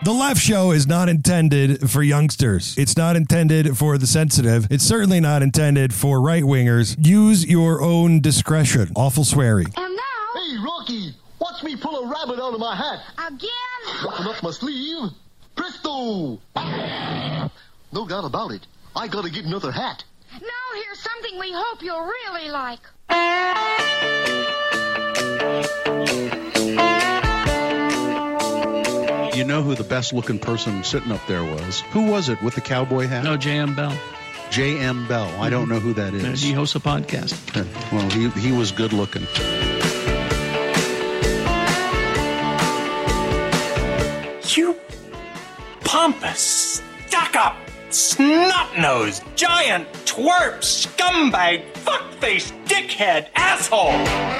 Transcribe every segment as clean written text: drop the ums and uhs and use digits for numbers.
The Left Show is not intended for youngsters. It's not intended for the sensitive. It's certainly not intended for right-wingers. Use your own discretion. Awful swearing. And now... Hey, Rocky, watch me pull a rabbit out of my hat. Again? Button up my sleeve. Presto! No doubt about it. I gotta get another hat. Now here's something we hope you'll really like. You know who the best-looking person sitting up there was? Who was it with the cowboy hat? No, J.M. Bell. J.M. Bell. I don't know who that is. He hosts a podcast. Well, he was good-looking. You pompous, stuck-up, snot-nosed, giant, twerp, scumbag, fuckface, dickhead, asshole!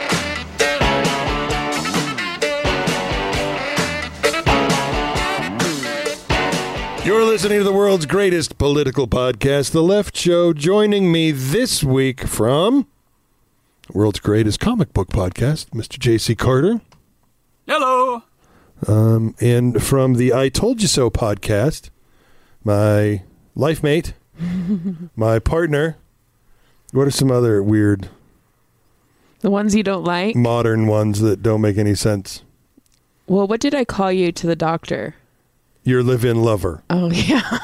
You're listening to the world's greatest political podcast, The Left Show. Joining me this week from the world's greatest comic book podcast, Mr. J.C. Carter. Hello. And from the I Told You So podcast, my life mate, my partner. What are some other weird... The ones you don't like? Modern ones that don't make any sense. Well, what did I call you to the doctor? Your live-in lover. Oh, yeah.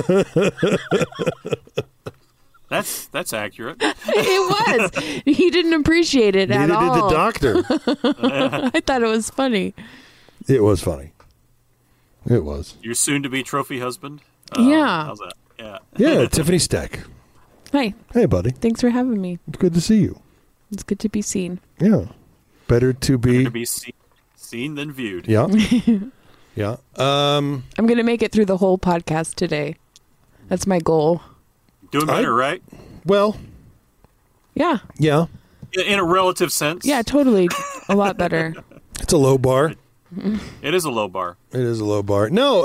That's accurate. It was. He didn't appreciate it at all. Neither did the doctor. I thought it was funny. It was funny. It was. Your soon-to-be trophy husband? Yeah. How's that? Yeah. Yeah, Tiffany Steck. Hi. Hey, buddy. Thanks for having me. It's good to see you. It's good to be seen. Yeah. Better to be seen than viewed. Yeah. Yeah. I'm going to make it through the whole podcast today. That's my goal. Doing better, right? Well. Yeah. Yeah. In a relative sense. Yeah, totally. A lot better. It's a low bar. It is a low bar. It is a low bar. No,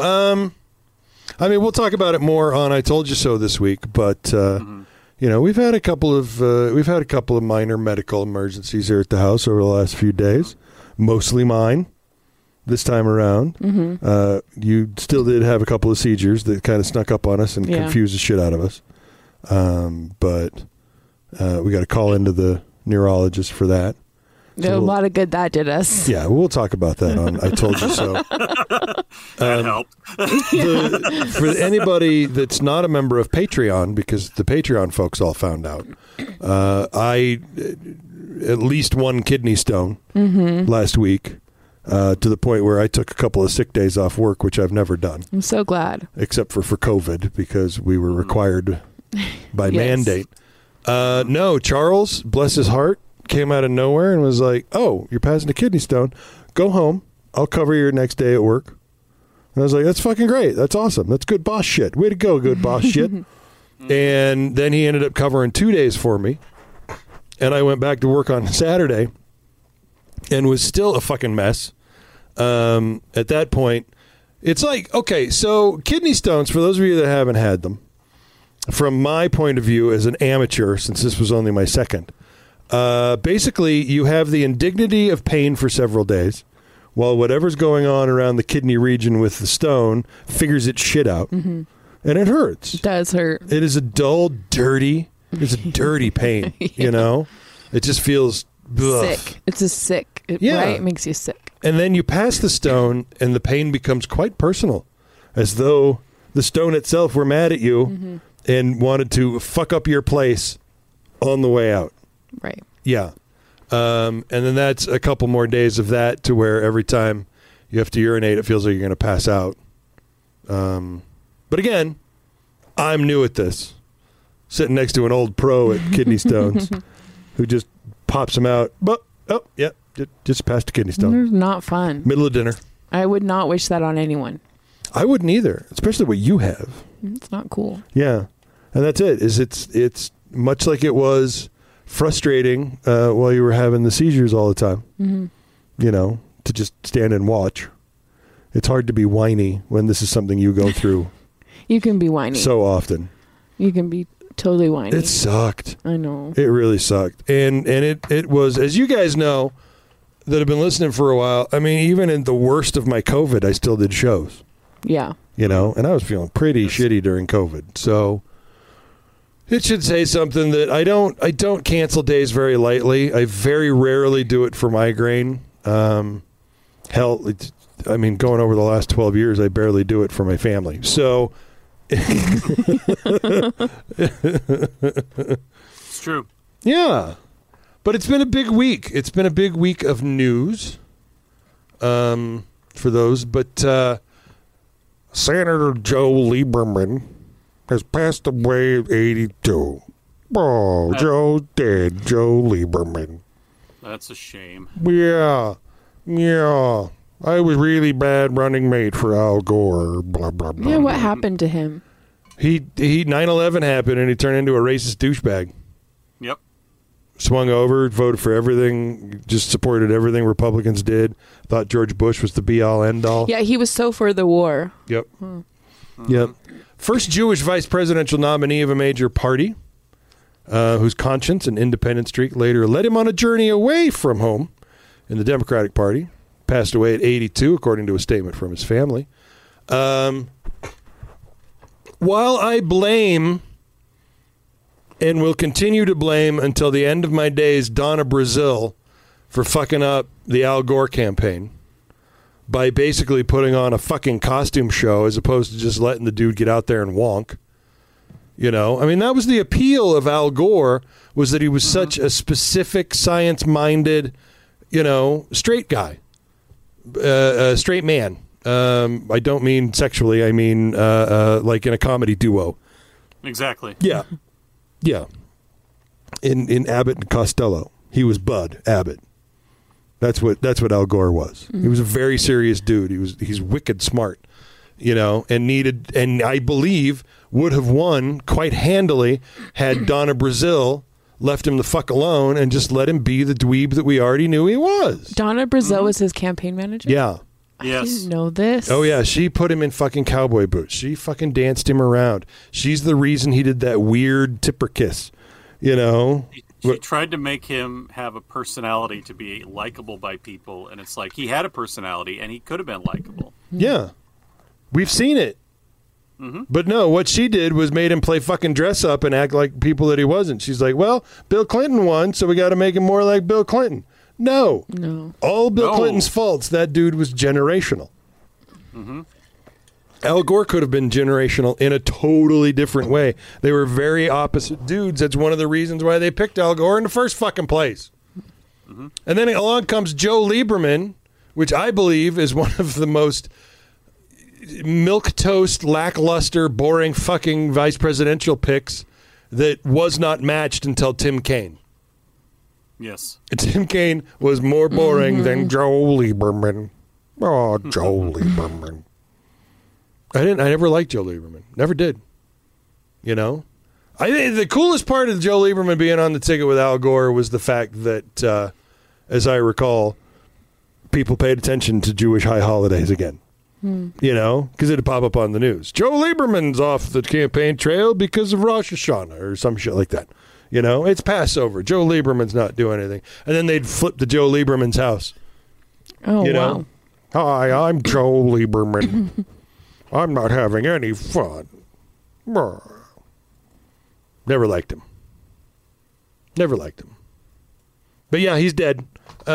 I mean, we'll talk about it more on I Told You So this week, but you know, we've had a couple of minor medical emergencies here at the house over the last few days, mostly mine. This time around, you still did have a couple of seizures that kind of snuck up on us and confused the shit out of us. But we got to call into the neurologist for that. A lot of good that did us. Yeah, we'll talk about that on I Told You So. That helped. For anybody that's not a member of Patreon, because the Patreon folks all found out, I at least one kidney stone last week. To the point where I took a couple of sick days off work, which I've never done. I'm so glad. Except for COVID, because we were required by mandate. No, Charles, bless his heart, came out of nowhere and was like, oh, you're passing a kidney stone. Go home. I'll cover your next day at work. And I was like, that's fucking great. That's awesome. That's good boss shit. Way to go, good boss shit. And then he ended up covering 2 days for me. And I went back to work on Saturday. And was still a fucking mess. At that point, it's like, okay, so kidney stones, for those of you that haven't had them, from my point of view as an amateur, since this was only my second, basically you have the indignity of pain for several days while whatever's going on around the kidney region with the stone figures its shit out. And it hurts. It does hurt. It is a dull, dirty, it's a dirty pain, you know? It just feels... Ugh. Sick. It's a sick. Right? It makes you sick. And then you pass the stone, and the pain becomes quite personal, as though the stone itself were mad at you and wanted to fuck up your place on the way out. Right. Yeah. And then that's a couple more days of that to where every time you have to urinate, it feels like you're going to pass out. But again, I'm new at this. Sitting next to an old pro at kidney stones who just pops them out. But, just past a kidney stone. It's not fun. Middle of dinner. I would not wish that on anyone. I wouldn't either, especially what you have. It's not cool. Yeah. And that's it. It's much like it was frustrating while you were having the seizures all the time. You know, to just stand and watch. It's hard to be whiny when this is something you go through. You can be whiny. So often. You can be totally whiny. It sucked. I know. It really sucked. And it was, as you guys know, that have been listening for a while, I mean, even in the worst of my COVID, I still did shows. Yeah. You know, and I was feeling pretty shitty during COVID. So it should say something that I don't cancel days very lightly. I very rarely do it for migraine. Hell, I mean, going over the last 12 years, I barely do it for my family. So It's true. yeah. But it's been a big week. It's been a big week of news for those. But Senator Joe Lieberman has passed away at 82. Oh, Joe's dead. Joe Lieberman. That's a shame. Yeah. I was really bad running mate for Al Gore. Blah, blah, blah. Yeah, what happened to him? He 9/11 happened and he turned into a racist douchebag. Yep. Swung over, voted for everything, just supported everything Republicans did. Thought George Bush was the be-all, end-all. Yeah, he was so for the war. Yep. Yep. First Jewish vice presidential nominee of a major party, whose conscience and independent streak later led him on a journey away from home in the Democratic Party. Passed away at 82, according to a statement from his family. While I blame and will continue to blame until the end of my days Donna Brazile for fucking up the Al Gore campaign by basically putting on a fucking costume show as opposed to just letting the dude get out there and wonk. You know, I mean, that was the appeal of Al Gore, was that he was such a specific, science-minded, straight guy, straight man. I don't mean sexually. I mean like in a comedy duo. Exactly. Yeah. Yeah. In Abbott and Costello, he was Bud Abbott. That's what Al Gore was. He was a very serious dude. He's wicked smart, and I believe would have won quite handily had Donna Brazile left him the fuck alone and just let him be the dweeb that we already knew he was. Donna Brazile was his campaign manager? Yeah. I Yes. didn't know this. Oh, yeah. She put him in fucking cowboy boots. She fucking danced him around. She's the reason he did that weird tipper kiss, She tried to make him have a personality to be likable by people, and it's like he had a personality and he could have been likable. Yeah. We've seen it. But no, what she did was made him play fucking dress up and act like people that he wasn't. She's like, well, Bill Clinton won, so we got to make him more like Bill Clinton. No. All Bill Clinton's faults. That dude was generational. Al Gore could have been generational in a totally different way. They were very opposite dudes. That's one of the reasons why they picked Al Gore in the first fucking place. And then along comes Joe Lieberman, which I believe is one of the most milquetoast, lackluster, boring fucking vice presidential picks that was not matched until Tim Kaine. Yes. Tim Kaine was more boring than Joe Lieberman. Oh, Joe Lieberman. I never liked Joe Lieberman. Never did. I think the coolest part of Joe Lieberman being on the ticket with Al Gore was the fact that, as I recall, people paid attention to Jewish high holidays again. Because it'd pop up on the news. Joe Lieberman's off the campaign trail because of Rosh Hashanah or some shit like that. It's Passover. Joe Lieberman's not doing anything. And then they'd flip to Joe Lieberman's house. Oh, wow. Hi, I'm Joe Lieberman. I'm not having any fun. Never liked him. But yeah, he's dead.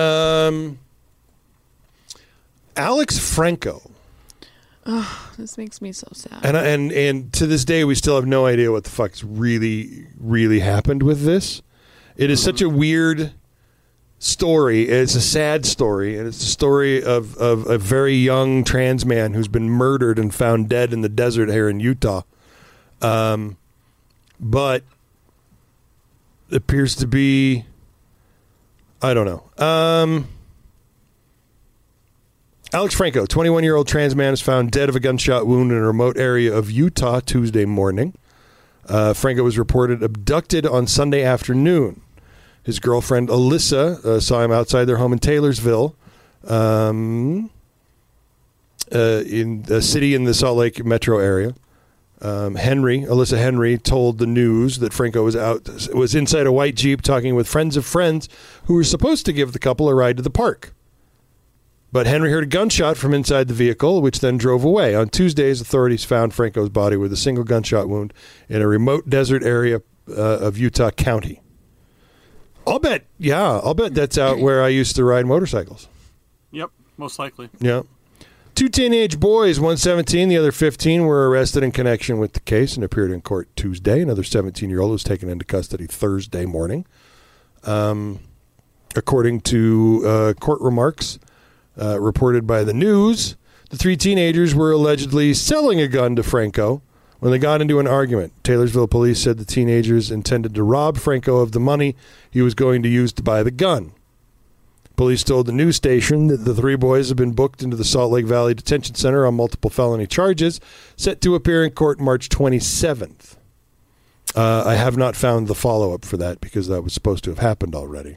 Alex Franco. Oh, this makes me so sad. And to this day, we still have no idea what the fuck's really, really happened with this. It is such a weird story. It's a sad story, and it's a story of a very young trans man who's been murdered and found dead in the desert here in Utah. But it appears to be, I don't know. Alex Franco, 21-year-old trans man, is found dead of a gunshot wound in a remote area of Utah Tuesday morning. Franco was reported abducted on Sunday afternoon. His girlfriend, Alyssa, saw him outside their home in Taylorsville, in a city in the Salt Lake metro area. Alyssa Henry, told the news that Franco was inside a white Jeep talking with friends of friends who were supposed to give the couple a ride to the park. But Henry heard a gunshot from inside the vehicle, which then drove away. On Tuesdays, authorities found Franco's body with a single gunshot wound in a remote desert area of Utah County. I'll bet that's out where I used to ride motorcycles. Yep, most likely. Yeah. 2 teenage boys, one 17, the other 15, were arrested in connection with the case and appeared in court Tuesday. Another 17-year-old was taken into custody Thursday morning. According to court remarks reported by the news, the 3 teenagers were allegedly selling a gun to Franco when they got into an argument. Taylorsville police said the teenagers intended to rob Franco of the money he was going to use to buy the gun. Police told the news station that the 3 boys have been booked into the Salt Lake Valley Detention Center on multiple felony charges, set to appear in court March 27th. I have not found the follow-up for that because that was supposed to have happened already.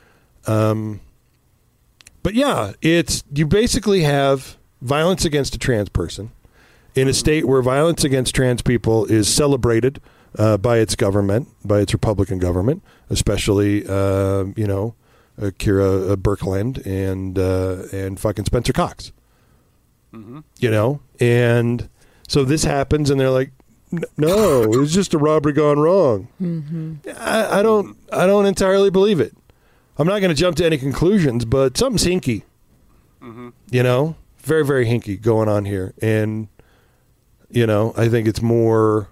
But yeah, you basically have violence against a trans person in a state where violence against trans people is celebrated by its government, by its Republican government, especially Kira Birkeland and fucking Spencer Cox. Mm-hmm. And so this happens, and they're like, "No, it was just a robbery gone wrong." Mm-hmm. I don't entirely believe it. I'm not going to jump to any conclusions, but something's hinky. Mm-hmm. Very, very hinky going on here. And, I think it's more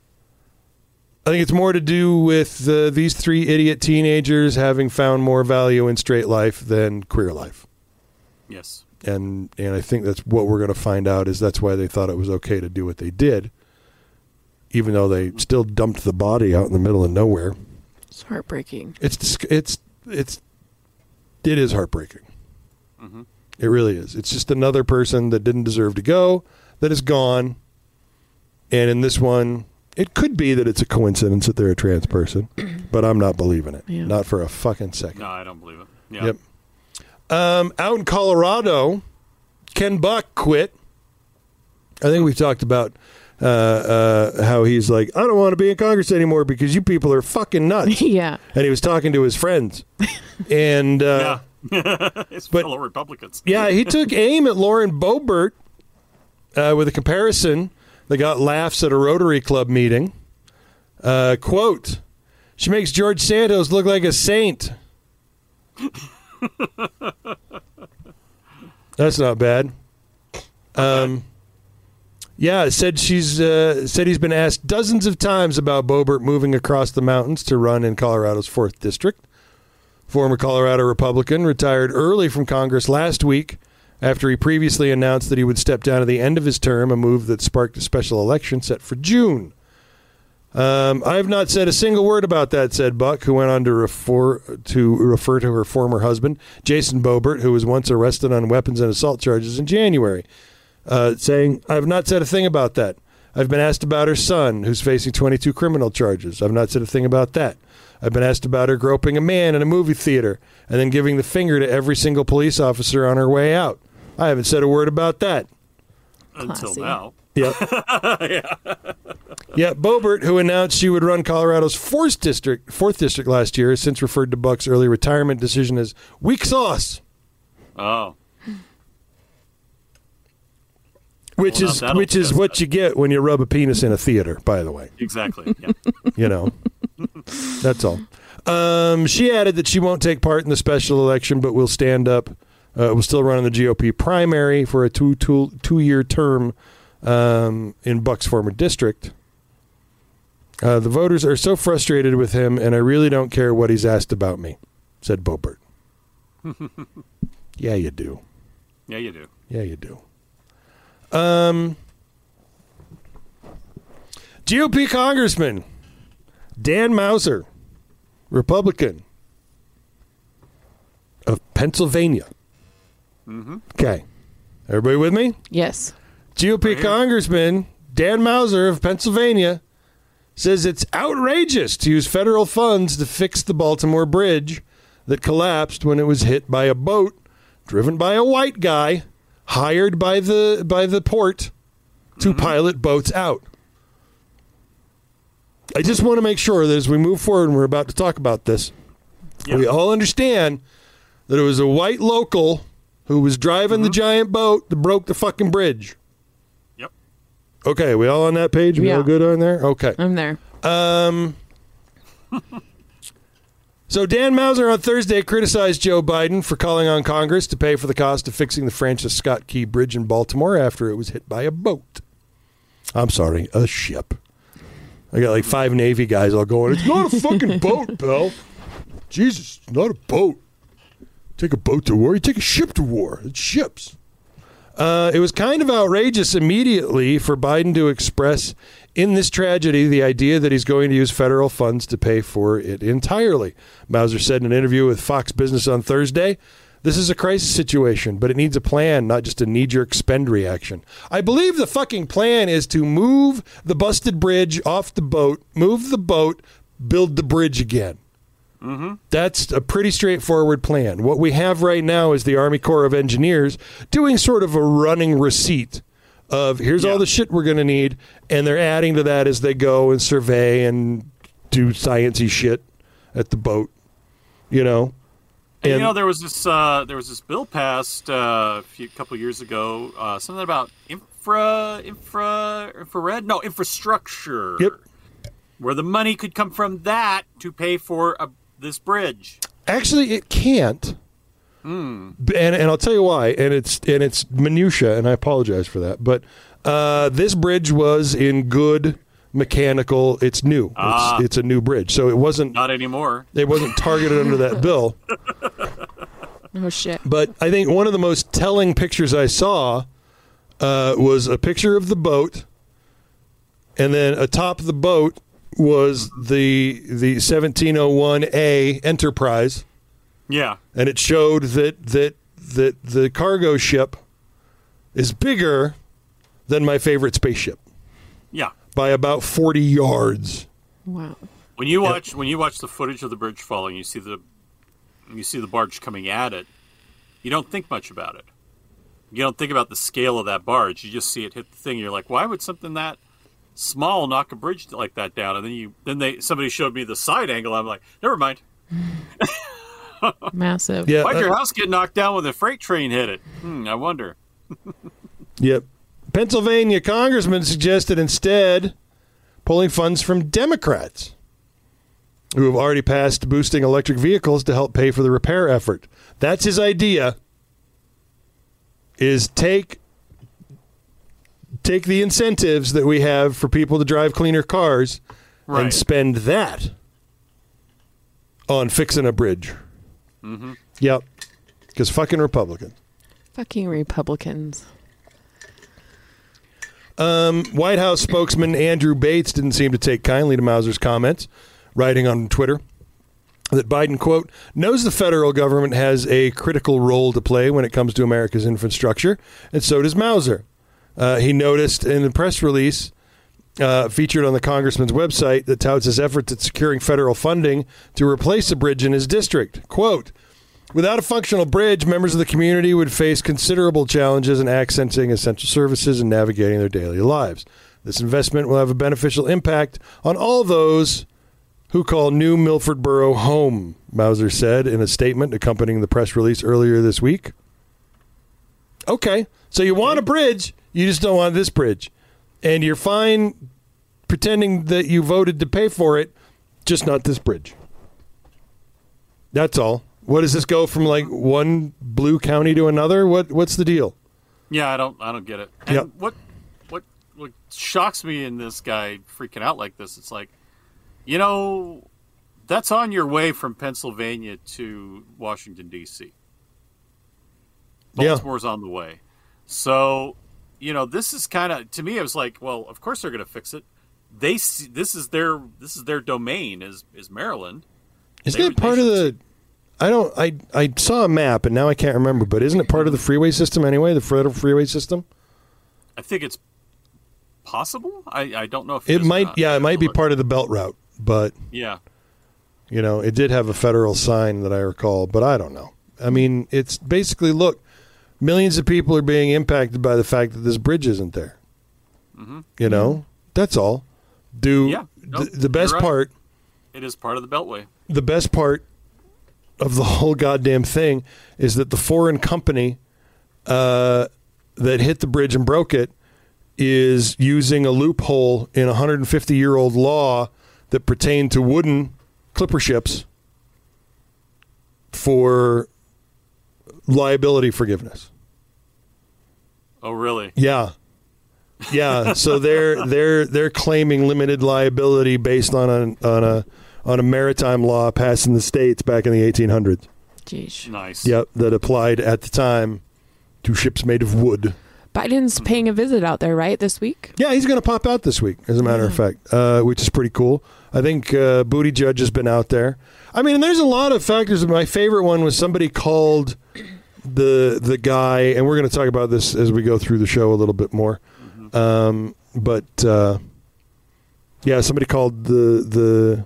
to do with these 3 idiot teenagers having found more value in straight life than queer life. Yes. And I think that's what we're going to find out is that's why they thought it was okay to do what they did, even though they still dumped the body out in the middle of nowhere. It's heartbreaking. It is heartbreaking. Mm-hmm. It really is. It's just another person that didn't deserve to go, that is gone. And in this one, it could be that it's a coincidence that they're a trans person, but I'm not believing it. Yeah. Not for a fucking second. No, I don't believe it. Yeah. Yep. Out in Colorado, Ken Buck quit. I think we've talked about how he's like, I don't want to be in Congress anymore because you people are fucking nuts. Yeah. And he was talking to his friends. And his fellow Republicans. Yeah, he took aim at Lauren Boebert with a comparison that got laughs at a Rotary Club meeting. Quote, she makes George Santos look like a saint. That's not bad. Yeah, said he's been asked dozens of times about Boebert moving across the mountains to run in Colorado's 4th District. Former Colorado Republican retired early from Congress last week after he previously announced that he would step down at the end of his term, a move that sparked a special election set for June. I have not said a single word about that, said Buck, who went on to refer to her former husband, Jason Boebert, who was once arrested on weapons and assault charges in January, saying, I have not said a thing about that. I've been asked about her son, who's facing 22 criminal charges. I've not said a thing about that. I've been asked about her groping a man in a movie theater and then giving the finger to every single police officer on her way out. I haven't said a word about that. Until now. Yep. Yeah, Boebert, who announced she would run Colorado's 4th District last year, has since referred to Buck's early retirement decision as weak sauce. Oh. Which is what you get when you rub a penis in a theater, by the way. Exactly. Yeah. That's all. She added that she won't take part in the special election, but will stand up. Will still run in the GOP primary for a two-year term in Buck's former district. The voters are so frustrated with him, and I really don't care what he's asked about me, said Boebert. Yeah, you do. Yeah, you do. Yeah, you do. GOP Congressman Dan Mauser, Republican of Pennsylvania. Mm-hmm. Okay. Everybody with me? Yes. GOP Congressman Dan Mauser of Pennsylvania says it's outrageous to use federal funds to fix the Baltimore Bridge that collapsed when it was hit by a boat driven by a white guy hired by the port to pilot boats out. I just want to make sure that as we move forward and we're about to talk about this, we all understand that it was a white local who was driving the giant boat that broke the fucking bridge. Yep. Okay, we all on that page? We all good on there? Okay. I'm there. So Dan Mauser on Thursday criticized Joe Biden for calling on Congress to pay for the cost of fixing the Francis Scott Key Bridge in Baltimore after it was hit by a boat. I'm sorry, a ship. I got like 5 Navy guys all going, it's not a fucking boat, Bill. Jesus, it's not a boat. Take a boat to war, you take a ship to war. It's ships. It was kind of outrageous immediately for Biden to express in this tragedy the idea that he's going to use federal funds to pay for it entirely. Mauser said in an interview with Fox Business on Thursday, this is a crisis situation, but it needs a plan, not just a knee-jerk spend reaction. I believe the fucking plan is to move the busted bridge off the boat, move the boat, build the bridge again. Mm-hmm. That's a pretty straightforward plan. What we have right now is the Army Corps of Engineers doing sort of a running receipt of here's all the shit we're going to need, and they're adding to that as they go and survey and do science-y shit at the boat, you know. And you know, there was this bill passed a couple years ago, something about infrastructure. Yep. Where the money could come from that to pay for this bridge. Actually, it can't. And I'll tell you why. And it's minutia, and I apologize for that. But this bridge was in good mechanical. It's new. It's a new bridge, so it wasn't not anymore. It wasn't targeted under that bill. Oh shit! But I think one of the most telling pictures I saw was a picture of the boat, and then atop the boat was the 1701A Enterprise. Yeah. And it showed that the cargo ship is bigger than my favorite spaceship. Yeah. By about 40 yards. Wow. When you watch the footage of the bridge falling, you see the barge coming at it, you don't think much about it. You don't think about the scale of that barge. You just see it hit the thing. You're like, why would something that small knock a bridge like that down? And then somebody showed me the side angle. I'm like, never mind. Massive. Yeah, why'd your house get knocked down when a freight train hit it? I wonder. Yep. Pennsylvania congressman suggested instead pulling funds from Democrats who have already passed boosting electric vehicles to help pay for the repair effort. That's his idea, is take the incentives that we have for people to drive cleaner cars and spend that on fixing a bridge. Mm-hmm. Yep. Because fucking Republicans. Fucking Republicans. White House spokesman Andrew Bates didn't seem to take kindly to Mauser's comments, writing on Twitter that Biden, quote, knows the federal government has a critical role to play when it comes to America's infrastructure, and so does Mauser. He noticed in the press release featured on the congressman's website that touts his efforts at securing federal funding to replace a bridge in his district. Quote, without a functional bridge, members of the community would face considerable challenges in accessing essential services and navigating their daily lives. This investment will have a beneficial impact on all those who call New Milford Borough home, Mauser said in a statement accompanying the press release earlier this week. Okay, so you want a bridge, you just don't want this bridge. And you're fine pretending that you voted to pay for it, just not this bridge. That's all. What does this go from like one blue county to another? What's the deal? Yeah, I don't get it. And what shocks me in this guy freaking out like this, it's like, you know, that's on your way from Pennsylvania to Washington, D.C. Baltimore's on the way. So, you know, this is kind of, to me, it was like, well, of course they're going to fix it. They see, this is their domain is Maryland. Isn't it part of the? I saw a map and now I can't remember, but isn't it part of the freeway system anyway? The federal freeway system. I think it's possible. I don't know if it might. Yeah, it might be part of the Belt Route, but yeah, you know, it did have a federal sign that I recall, but I don't know. I mean, it's basically look. Millions of people are being impacted by the fact that this bridge isn't there. Mm-hmm. You know, that's all. The best part. It is part of the Beltway. The best part of the whole goddamn thing is that the foreign company that hit the bridge and broke it is using a loophole in a 150-year-old law that pertained to wooden clipper ships for liability forgiveness. Oh, really? Yeah. So they're claiming limited liability based on a maritime law passed in the States back in the 1800s. Jeez. Nice. Yep, that applied at the time to ships made of wood. Biden's paying a visit out there, right, this week? Yeah, he's going to pop out this week, as a matter of fact, which is pretty cool. I think Buttigieg has been out there. I mean, there's a lot of factors. My favorite one was somebody called the guy, and we're going to talk about this as we go through the show a little bit more. Somebody called the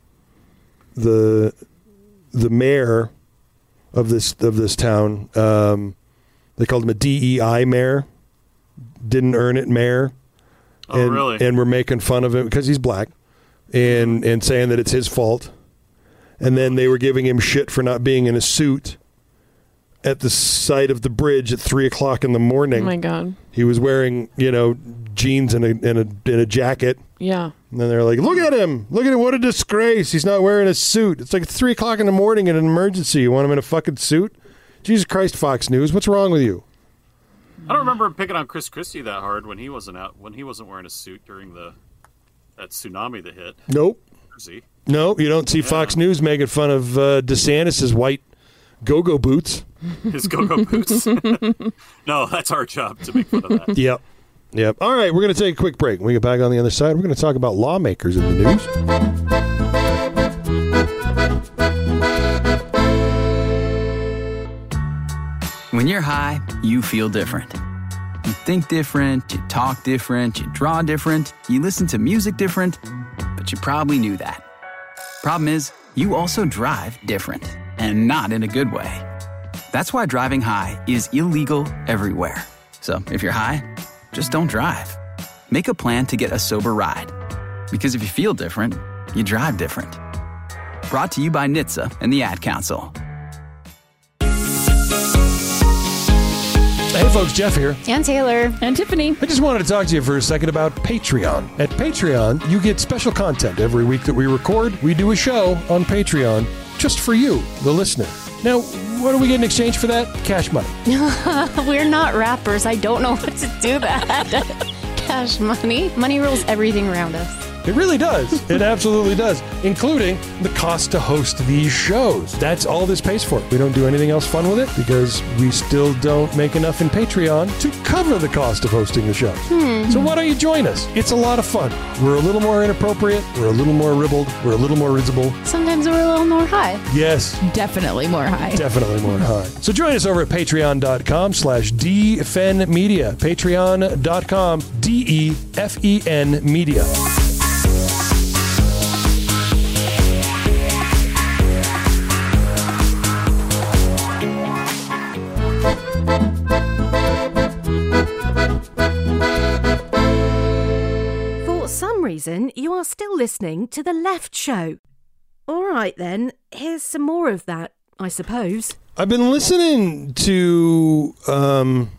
mayor of this town. They called him a DEI mayor. Didn't earn it mayor. Oh, really? And we're making fun of him because he's black and saying that it's his fault. And then they were giving him shit for not being in a suit at the side of the bridge at 3:00 in the morning. Oh, my God. He was wearing, jeans and a jacket. Yeah. And then they're like, look at him. Look at him. What a disgrace. He's not wearing a suit. It's like 3:00 in the morning in an emergency. You want him in a fucking suit? Jesus Christ, Fox News. What's wrong with you? I don't remember him picking on Chris Christie that hard when he wasn't wearing a suit during that tsunami that hit. Nope. Jersey. No, you don't see Fox News making fun of DeSantis' white go-go boots. His go-go boots. No, that's our job to make fun of that. Yep. All right, we're going to take a quick break. When we get back on the other side, we're going to talk about lawmakers in the news. When you're high, you feel different. You think different, you talk different, you draw different, you listen to music different, but you probably knew that. Problem is, you also drive different, and not in a good way. That's why driving high is illegal everywhere. So if you're high, just don't drive. Make a plan to get a sober ride. Because if you feel different, you drive different. Brought to you by NHTSA and the Ad Council. Hey folks, Jeff here. And Taylor. And Tiffany. I just wanted to talk to you for a second about Patreon. At Patreon, you get special content every week that we record. We do a show on Patreon just for you, the listener. Now, what do we get in exchange for that? Cash money. We're not rappers. I don't know what to do that. Cash money. Money rules everything around us. It really does. It absolutely does, including the cost to host these shows. That's all this pays for. We don't do anything else fun with it because we still don't make enough in Patreon to cover the cost of hosting the show. So why don't you join us? It's a lot of fun. We're a little more inappropriate. We're a little more ribald. We're a little more risible. Sometimes we're a little more high. Yes. Definitely more high. Definitely more high. So join us over at patreon.com/DFNmedia. Patreon.com, DEFEN Media. For some reason, you are still listening to The Left Show. All right, then, here's some more of that, I suppose. I've been listening to a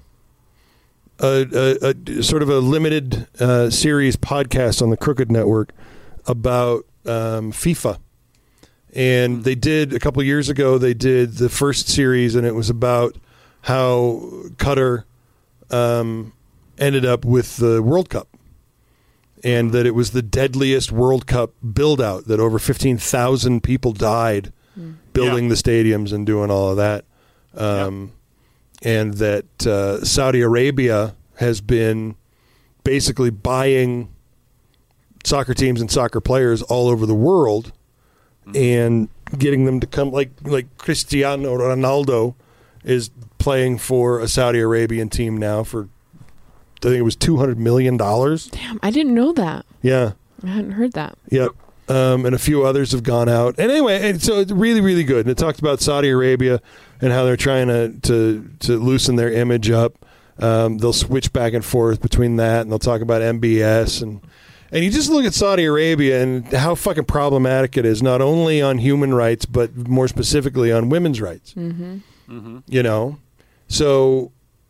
sort of a limited series podcast on the Crooked Network about FIFA. And they did, a couple years ago, they did the first series, and it was about how Qatar ended up with the World Cup. And that it was the deadliest World Cup build-out, that over 15,000 people died building the stadiums and doing all of that. And that Saudi Arabia has been basically buying soccer teams and soccer players all over the world and getting them to come, like Cristiano Ronaldo is playing for a Saudi Arabian team now for, I think it was $200 million. Damn, I didn't know that. Yeah. I hadn't heard that. Yep. And a few others have gone out. And anyway, so it's really, really good. And it talked about Saudi Arabia and how they're trying to loosen their image up. They'll switch back and forth between that, and they'll talk about MBS. And you just look at Saudi Arabia and how fucking problematic it is, not only on human rights, but more specifically on women's rights. You know? So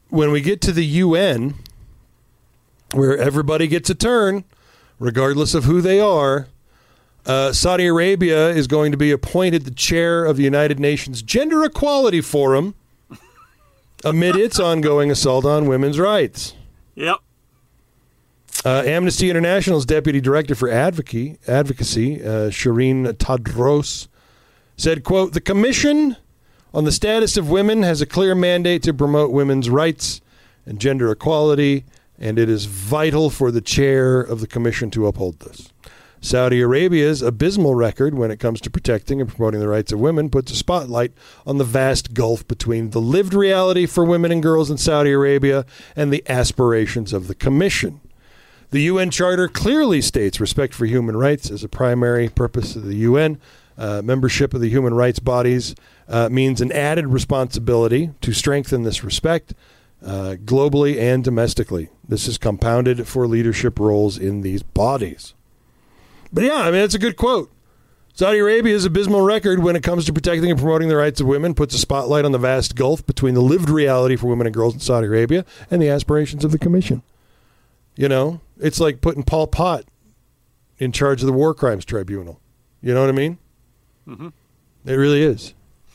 when we get to the UN, where everybody gets a turn, regardless of who they are, Saudi Arabia is going to be appointed the chair of the United Nations Gender Equality Forum amid its ongoing assault on women's rights. Yep. Amnesty International's Deputy Director for Advocacy, Shireen Tadros, said, quote, "The Commission on the Status of Women has a clear mandate to promote women's rights and gender equality, and it is vital for the chair of the Commission to uphold this. Saudi Arabia's abysmal record when it comes to protecting and promoting the rights of women puts a spotlight on the vast gulf between the lived reality for women and girls in Saudi Arabia and the aspirations of the Commission. The UN Charter clearly states respect for human rights as a primary purpose of the UN. Membership of the human rights bodies means an added responsibility to strengthen this respect globally and domestically. This is compounded for leadership roles in these bodies." But yeah, I mean, that's a good quote. Saudi Arabia's abysmal record when it comes to protecting and promoting the rights of women puts a spotlight on the vast gulf between the lived reality for women and girls in Saudi Arabia and the aspirations of the Commission. You know, it's like putting Pol Pot in charge of the War Crimes Tribunal. You know what I mean? Mm-hmm. It really is.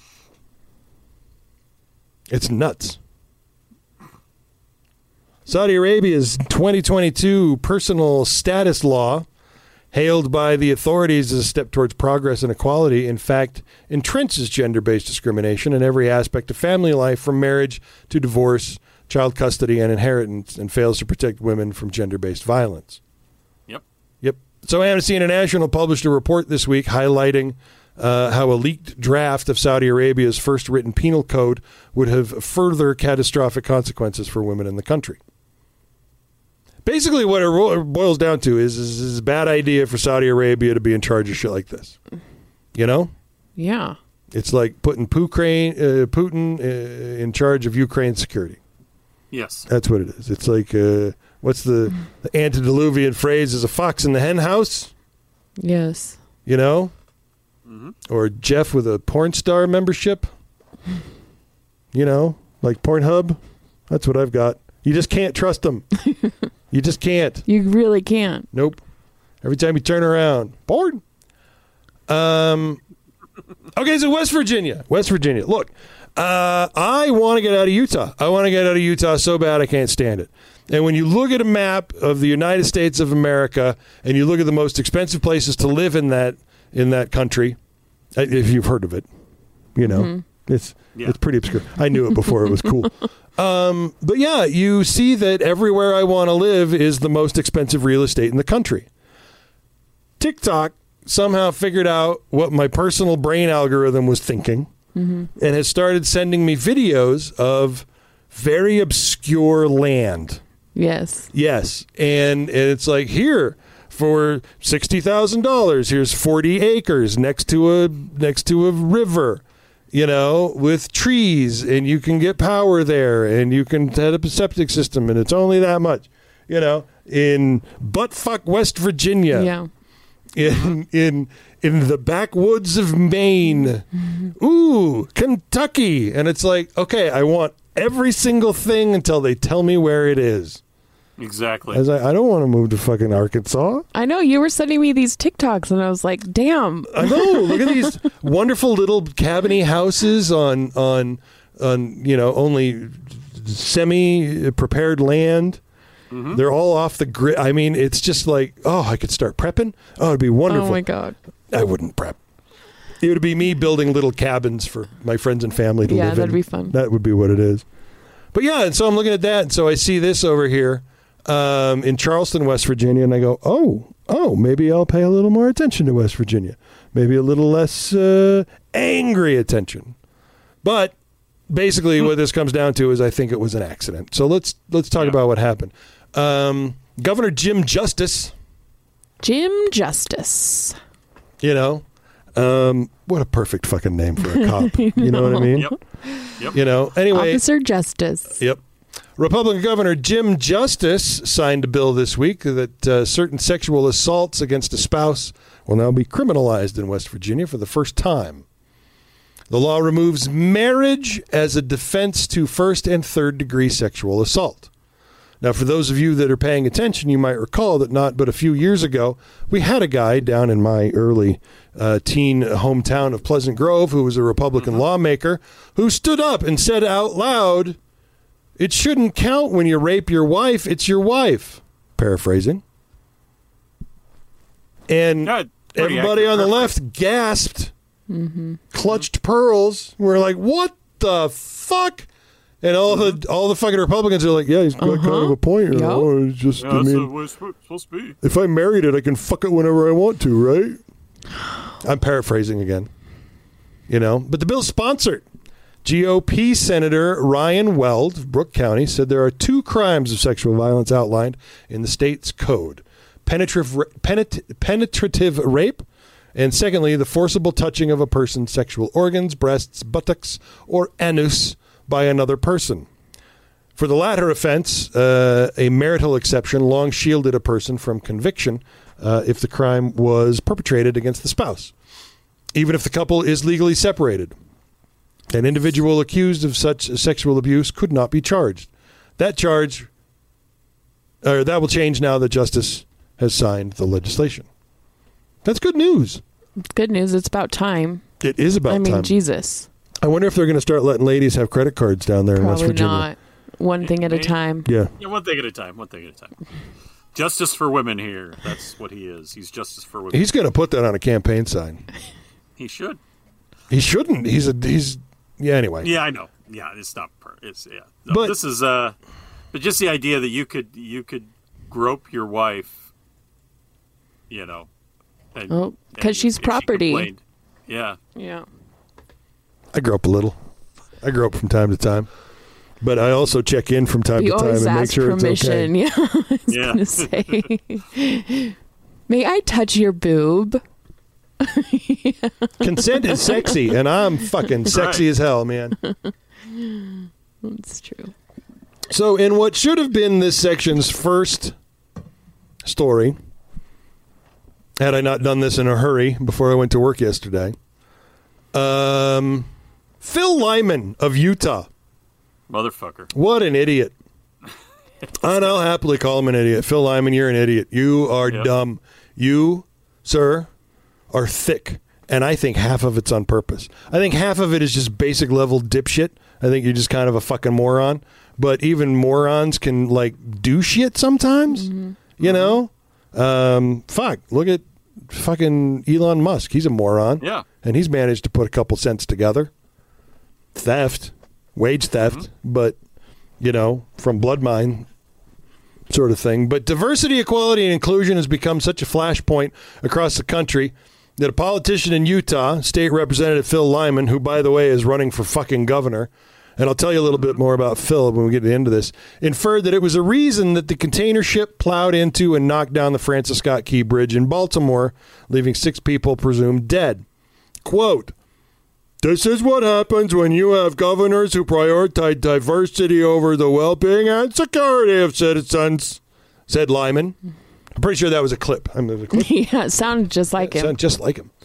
It's nuts. Saudi Arabia's 2022 personal status law, hailed by the authorities as a step towards progress and equality, in fact, entrenches gender-based discrimination in every aspect of family life, from marriage to divorce, child custody, and inheritance, and fails to protect women from gender-based violence. Yep. So Amnesty International published a report this week highlighting how a leaked draft of Saudi Arabia's first written penal code would have further catastrophic consequences for women in the country. Basically, what it boils down to is a bad idea for Saudi Arabia to be in charge of shit like this. You know? Yeah. It's like putting Putin in charge of Ukraine's security. Yes. That's what it is. It's like, what's the antediluvian phrase? Is a fox in the hen house? Yes. You know? Mm-hmm. Or Jeff with a porn star membership? You know? Like Pornhub? That's what I've got. You just can't trust them. You just can't. You really can't. Nope. Every time you turn around. Porn. Okay, so West Virginia. Look, I want to get out of Utah. I want to get out of Utah so bad I can't stand it. And when you look at a map of the United States of America and you look at the most expensive places to live in that country, if you've heard of it, you know, it's pretty obscure. I knew it before it was cool. But yeah, you see that everywhere I want to live is the most expensive real estate in the country. TikTok somehow figured out what my personal brain algorithm was thinking and has started sending me videos of very obscure land. Yes. And it's like, here, for $60,000, here's 40 acres next to a river. You know, with trees, and you can get power there, and you can set up a septic system, and it's only that much. You know, in buttfuck West Virginia, in the backwoods of Maine, ooh, Kentucky, and it's like, okay, I want every single thing until they tell me where it is. Exactly. I don't want to move to fucking Arkansas. I know, you were sending me these TikToks, and I was like, damn. I know. Look at these wonderful little cabiny houses on you know, only semi-prepared land. Mm-hmm. They're all off the grid. I mean, it's just like, oh, I could start prepping. Oh, it'd be wonderful. Oh, my God. I wouldn't prep. It would be me building little cabins for my friends and family to live in. Yeah, that'd be fun. That would be what it is. But yeah, and so I'm looking at that, and so I see this over here. In Charleston, West Virginia, and I go, oh, maybe I'll pay a little more attention to West Virginia. Maybe a little less angry attention. But basically what this comes down to is I think it was an accident. So let's talk about what happened. Governor Jim Justice. You know, what a perfect fucking name for a cop. You know what I mean? Yep. You know, anyway. Officer Justice. Yep. Republican Governor Jim Justice signed a bill this week that certain sexual assaults against a spouse will now be criminalized in West Virginia for the first time. The law removes marriage as a defense to first and third degree sexual assault. Now, for those of you that are paying attention, you might recall that not but a few years ago, we had a guy down in my early teen hometown of Pleasant Grove who was a Republican lawmaker who stood up and said out loud, "It shouldn't count when you rape your wife. It's your wife." Paraphrasing. And everybody on the left gasped, clutched pearls. We're like, what the fuck? And all the fucking Republicans are like, yeah, he's got kind of a point. You know? It's just, that's the way it's supposed to be. If I married it, I can fuck it whenever I want to, right? I'm paraphrasing again. You know, but the bill's sponsored. GOP Senator Ryan Weld of Brooke County said there are 2 crimes of sexual violence outlined in the state's code. Penetrative rape, and secondly, the forcible touching of a person's sexual organs, breasts, buttocks, or anus by another person. For the latter offense, a marital exception long shielded a person from conviction if the crime was perpetrated against the spouse, even if the couple is legally separated. An individual accused of such sexual abuse could not be charged. That will change now that Justice has signed the legislation. That's good news. It's good news. It's about time. It is about time. I mean, Jesus. I wonder if they're going to start letting ladies have credit cards down there in West Virginia. Probably not. One thing at a time. Yeah, one thing at a time. Justice for women here. That's what he is. He's justice for women. He's going to put that on a campaign sign. He should. He shouldn't. Yeah, anyway. Yeah, I know. Yeah, it's not No, but this is but just the idea that you could grope your wife, you know, because she's property. Yeah. I grope a little. I grope from time to time, but I also check in from time to time and make sure permission. It's okay. Yeah, I was going to say, may I touch your boob? Consent is sexy, and I'm fucking sexy as hell, man. That's true. So, in what should have been this section's first story, had I not done this in a hurry before I went to work yesterday, Phil Lyman of Utah. Motherfucker. What an idiot. And I'll happily call him an idiot. Phil Lyman, you're an idiot. You are dumb. You, sir, are thick. And I think half of it's on purpose. I think half of it is just basic level dipshit. I think you're just kind of a fucking moron. But even morons can, do shit sometimes. You know? Fuck. Look at fucking Elon Musk. He's a moron. Yeah. And he's managed to put a couple cents together. Theft. Wage theft. But, from blood mine sort of thing. But diversity, equality, and inclusion has become such a flashpoint across the country that a politician in Utah, State Representative Phil Lyman, who, by the way, is running for fucking governor, and I'll tell you a little bit more about Phil when we get to the end of this, inferred that it was a reason that the container ship plowed into and knocked down the Francis Scott Key Bridge in Baltimore, leaving 6 people presumed dead. Quote, "This is what happens when you have governors who prioritize diversity over the well-being and security of citizens," said Lyman. I'm pretty sure that was a clip. Yeah, it sounded just like him. Sounded just like him.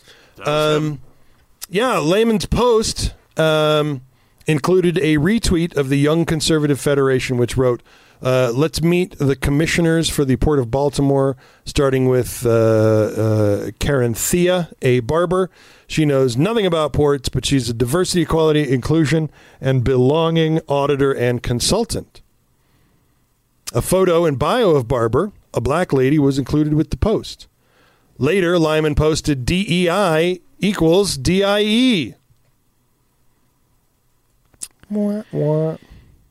Lyman's post included a retweet of the Young Conservative Federation, which wrote, "Let's meet the commissioners for the Port of Baltimore, starting with Karen Thea, a barber. She knows nothing about ports, but she's a diversity, equality, inclusion, and belonging auditor and consultant." A photo and bio of Barber, a black lady, was included with the post. Later, Lyman posted DEI equals DIE. Wasn't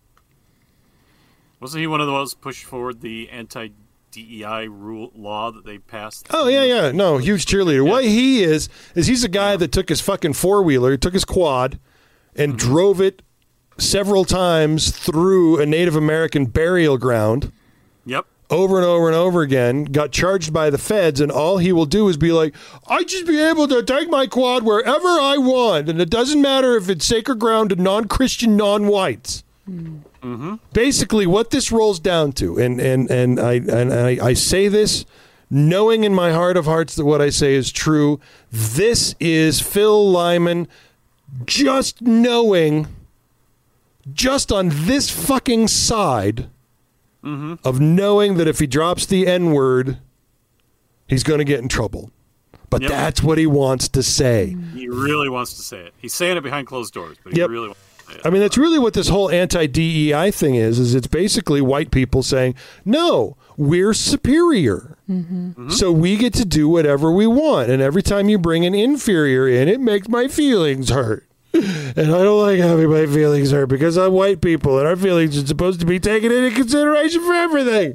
he one of those push forward the anti-DEI law that they passed? Oh, yeah. No, huge cheerleader. Yeah. What he is he's a guy that took his fucking four-wheeler, took his quad, and drove it several times through a Native American burial ground. Yep. Over and over and over again, got charged by the feds, and all he will do is be like, "I just be able to take my quad wherever I want, and it doesn't matter if it's sacred ground to non-Christian, non-whites." Mm-hmm. Basically, what this rolls down to, and I say this knowing in my heart of hearts that what I say is true. This is Phil Lyman just knowing, just on this fucking side of knowing that if he drops the N-word, he's going to get in trouble. But that's what he wants to say. He really wants to say it. He's saying it behind closed doors, but he really wants to say it. I mean, that's really what this whole anti-DEI thing is it's basically white people saying, no, we're superior. So we get to do whatever we want. And every time you bring an inferior in, it makes my feelings hurt. And I don't like having my feelings hurt because I'm white people and our feelings are supposed to be taken into consideration for everything.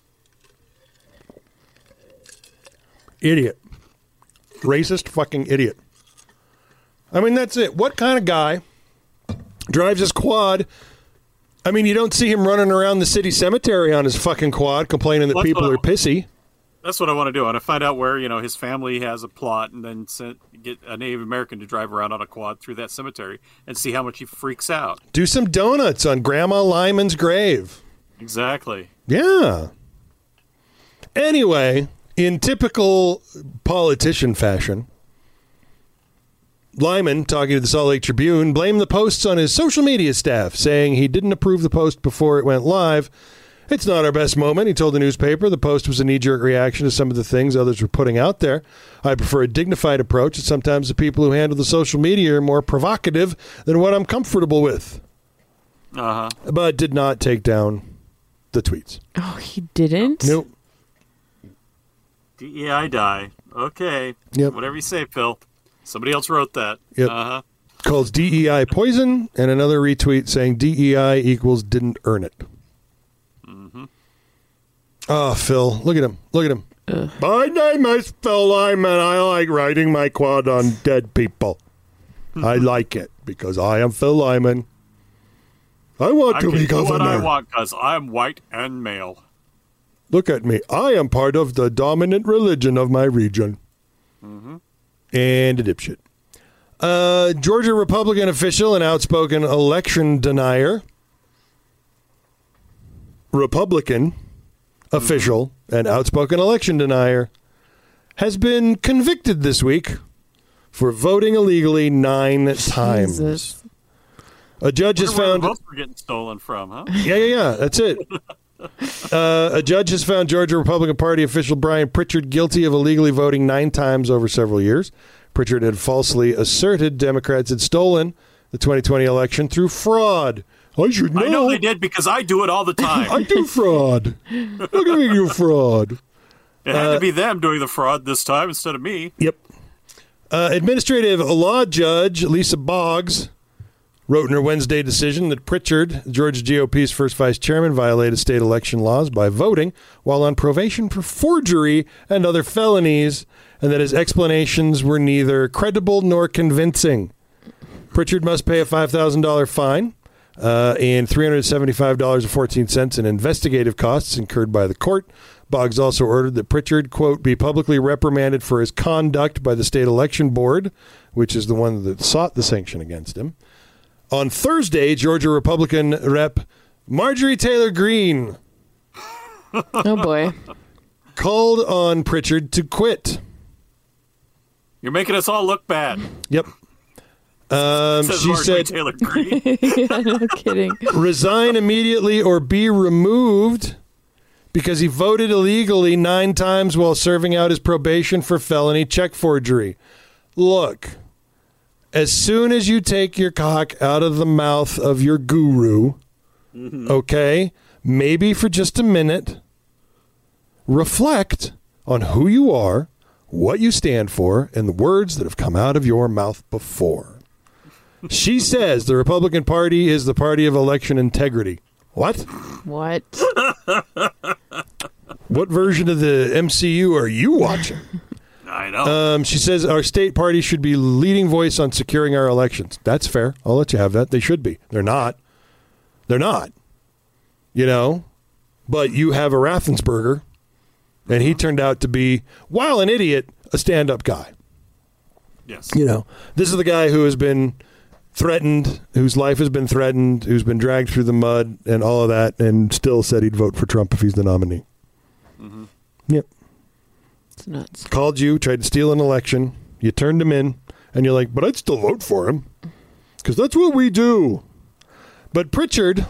Idiot. Racist fucking idiot. I mean, that's it. What kind of guy drives his quad? I mean, you don't see him running around the city cemetery on his fucking quad complaining that people are pissy. That's what I want to do. I want to find out where, his family has a plot and then get a Native American to drive around on a quad through that cemetery and see how much he freaks out. Do some donuts on Grandma Lyman's grave. Exactly. Yeah. Anyway, in typical politician fashion, Lyman, talking to the Salt Lake Tribune, blamed the posts on his social media staff, saying he didn't approve the post before it went live. It's not our best moment, he told the newspaper. The post was a knee-jerk reaction to some of the things others were putting out there. I prefer a dignified approach, and sometimes the people who handle the social media are more provocative than what I'm comfortable with. But did not take down the tweets. Oh, he didn't? Nope. DEI die. Okay. Yep. Whatever you say, Phil. Somebody else wrote that. Yep. Calls DEI poison, and another retweet saying DEI equals didn't earn it. Oh, Phil. Look at him. Look at him. My name is Phil Lyman. I like riding my quad on dead people. I like it because I am Phil Lyman. I want to be governor. What I want because I'm white and male. Look at me. I am part of the dominant religion of my region. And a dipshit. Georgia Republican official and outspoken election denier. Republican official and outspoken election denier has been convicted this week for voting illegally 9 times. A judge has found votes were getting stolen from, huh? Yeah. That's it. A judge has found Georgia Republican Party official Brian Pritchard guilty of illegally voting 9 times over several years. Pritchard had falsely asserted Democrats had stolen the 2020 election through fraud. I should know. I know they did because I do it all the time. I do fraud. Look at me do fraud. It had to be them doing the fraud this time instead of me. Yep. Administrative law judge Lisa Boggs wrote in her Wednesday decision that Pritchard, Georgia GOP's first vice chairman, violated state election laws by voting while on probation for forgery and other felonies, and that his explanations were neither credible nor convincing. Pritchard must pay a $5,000 fine and $375.14 in investigative costs incurred by the court. Boggs also ordered that Pritchard, quote, be publicly reprimanded for his conduct by the state election board, which is the one that sought the sanction against him. On Thursday, Georgia Republican Rep. Marjorie Taylor Greene oh boy, called on Pritchard to quit. You're making us all look bad. Yep. She said, Taylor Greene. Yeah, no kidding. Resign immediately or be removed because he voted illegally 9 times while serving out his probation for felony check forgery. Look, as soon as you take your cock out of the mouth of your guru, okay, maybe for just a minute, reflect on who you are, what you stand for, and the words that have come out of your mouth before. She says the Republican Party is the party of election integrity. What? What? What version of the MCU are you watching? I know. She says our state party should be leading voice on securing our elections. That's fair. I'll let you have that. They should be. They're not. They're not. You know? But you have a Raffensperger, and he turned out to be, while an idiot, a stand-up guy. Yes. You know, this is the guy who has been threatened, whose life has been threatened, who's been dragged through the mud and all of that, and still said he'd vote for Trump if he's the nominee. Yep. It's nuts. Called you, tried to steal an election. You turned him in, and you're like, but I'd still vote for him. Because that's what we do. But Pritchard,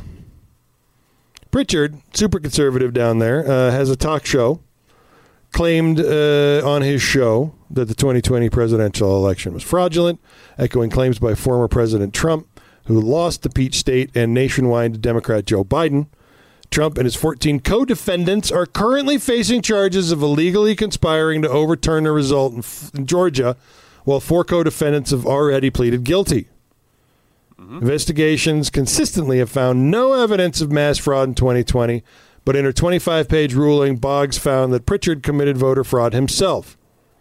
super conservative down there, has a talk show, claimed on his show that the 2020 presidential election was fraudulent, echoing claims by former President Trump, who lost the Peach State, and nationwide Democrat Joe Biden. Trump and his 14 co-defendants are currently facing charges of illegally conspiring to overturn the result in Georgia, while 4 co-defendants have already pleaded guilty. Investigations consistently have found no evidence of mass fraud in 2020, but in her 25-page ruling, Boggs found that Pritchard committed voter fraud himself.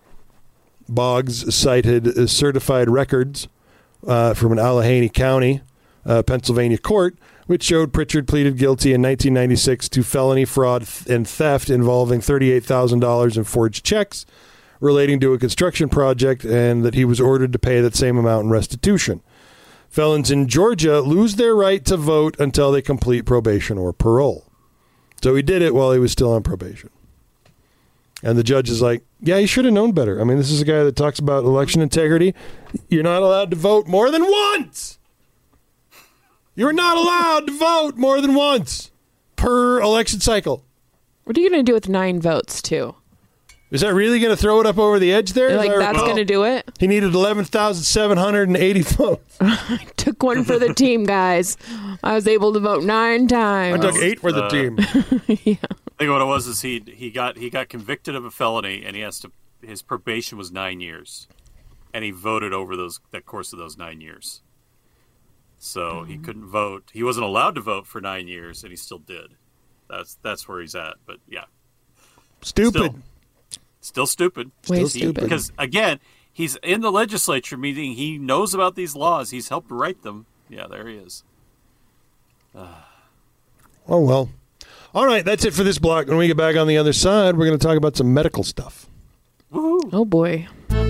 Boggs cited certified records from an Allegheny County, Pennsylvania court, which showed Pritchard pleaded guilty in 1996 to felony fraud and theft involving $38,000 in forged checks relating to a construction project, and that he was ordered to pay that same amount in restitution. Felons in Georgia lose their right to vote until they complete probation or parole. So he did it while he was still on probation. And the judge is like, yeah, you should have known better. I mean, this is a guy that talks about election integrity. You're not allowed to vote more than once. You're not allowed to vote more than once per election cycle. What are you going to do with 9 votes, too? Is that really going to throw it up over the edge there? Like, that's going to do it? He needed 11,780 votes. I took one for the team, guys. I was able to vote 9 times. I took 8 for the team. Yeah. I think what it was is he got convicted of a felony, and his probation was 9 years, and he voted over that course of those 9 years. So he couldn't vote. He wasn't allowed to vote for 9 years, and he still did. That's where he's at. But yeah, stupid. Still stupid. Way stupid. Because again, he's in the legislature, meaning he knows about these laws. He's helped write them. Yeah, there he is. Oh well. All right, that's it for this block. When we get back on the other side, we're going to talk about some medical stuff. Woo-hoo. Oh, boy.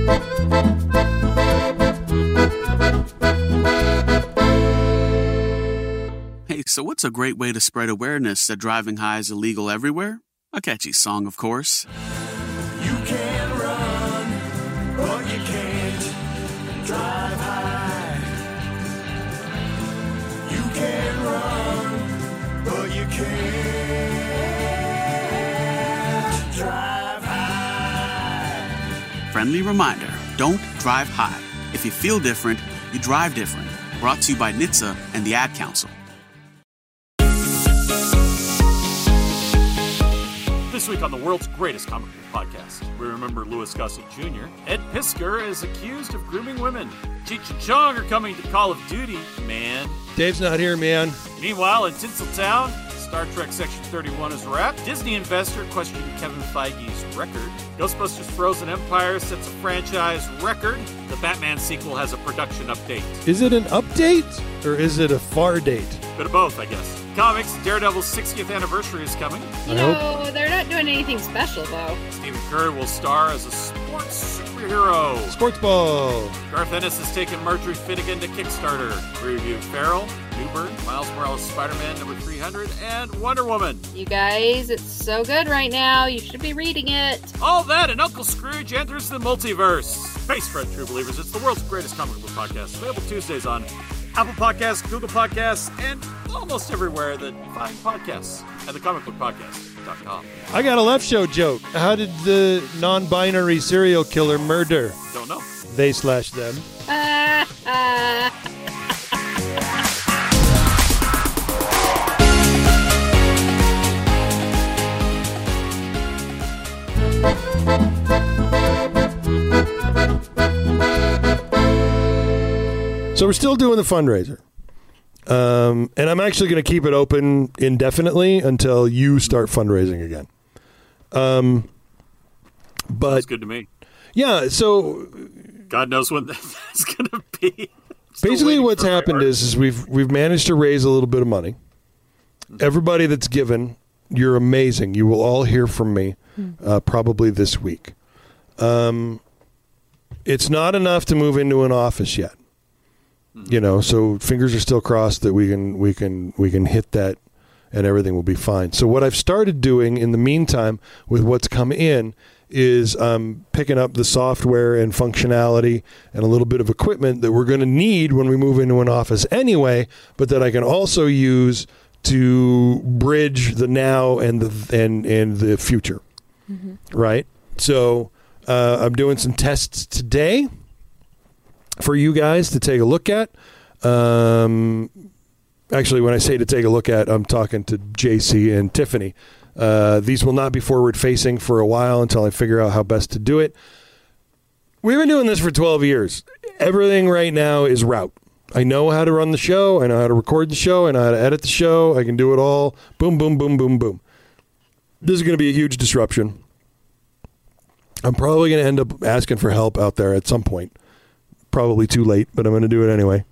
Hey, so what's a great way to spread awareness that driving high is illegal everywhere? A catchy song, of course. You can run, but you can't drive high. You can run, but you can't drive high. Friendly reminder, don't drive high. If you feel different, you drive different. Brought to you by NHTSA and the Ad Council. This week on the world's greatest comic book podcast, we remember Louis Gossett Jr. Ed Piskor is accused of grooming women. Cheech and Chong are coming to Call of Duty, man. Dave's not here, man. Meanwhile, in Tinseltown, Star Trek Section 31 is wrapped. Disney investor questioned Kevin Feige's record. Ghostbusters Frozen Empire sets a franchise record. The Batman sequel has a production update. Is it an update or is it a far date? Bit of both, I guess. Comics, Daredevil's 60th anniversary is coming. No, they're not doing anything special, though. Stephen Curry will star as a sports superhero. Sports ball. Garth Ennis has taken Marjorie Finnegan to Kickstarter. We review Feral, Newbird, Miles Morales' Spider-Man number 300, and Wonder Woman. You guys, it's so good right now. You should be reading it. All that and Uncle Scrooge enters the multiverse. Face Front, true believers. It's the world's greatest comic book podcast. Available Tuesdays on Apple Podcasts, Google Podcasts, and almost everywhere that you find podcasts at thecomicbookpodcast.com. I got a left show joke. How did the non-binary serial killer murder? Don't know. They/them. So we're still doing the fundraiser. And I'm actually going to keep it open indefinitely until you start fundraising again. But that's good to me. Yeah, so God knows when that's going to be. Basically what's happened is we've managed to raise a little bit of money. Everybody that's given, you're amazing. You will all hear from me probably this week. It's not enough to move into an office yet. You know, so fingers are still crossed that we can hit that and everything will be fine. So what I've started doing in the meantime with what's come in is picking up the software and functionality and a little bit of equipment that we're going to need when we move into an office anyway, but that I can also use to bridge the now and the future. Mm-hmm. Right? So I'm doing some tests today for you guys to take a look at. Actually, when I say to take a look at, I'm talking to JC and Tiffany. These will not be forward-facing for a while until I figure out how best to do it. We've been doing this for 12 years. Everything right now is route. I know how to run the show. I know how to record the show. I know how to edit the show. I can do it all. Boom, boom, boom, boom, boom. This is going to be a huge disruption. I'm probably going to end up asking for help out there at some point. Probably too late, but I'm going to do it anyway.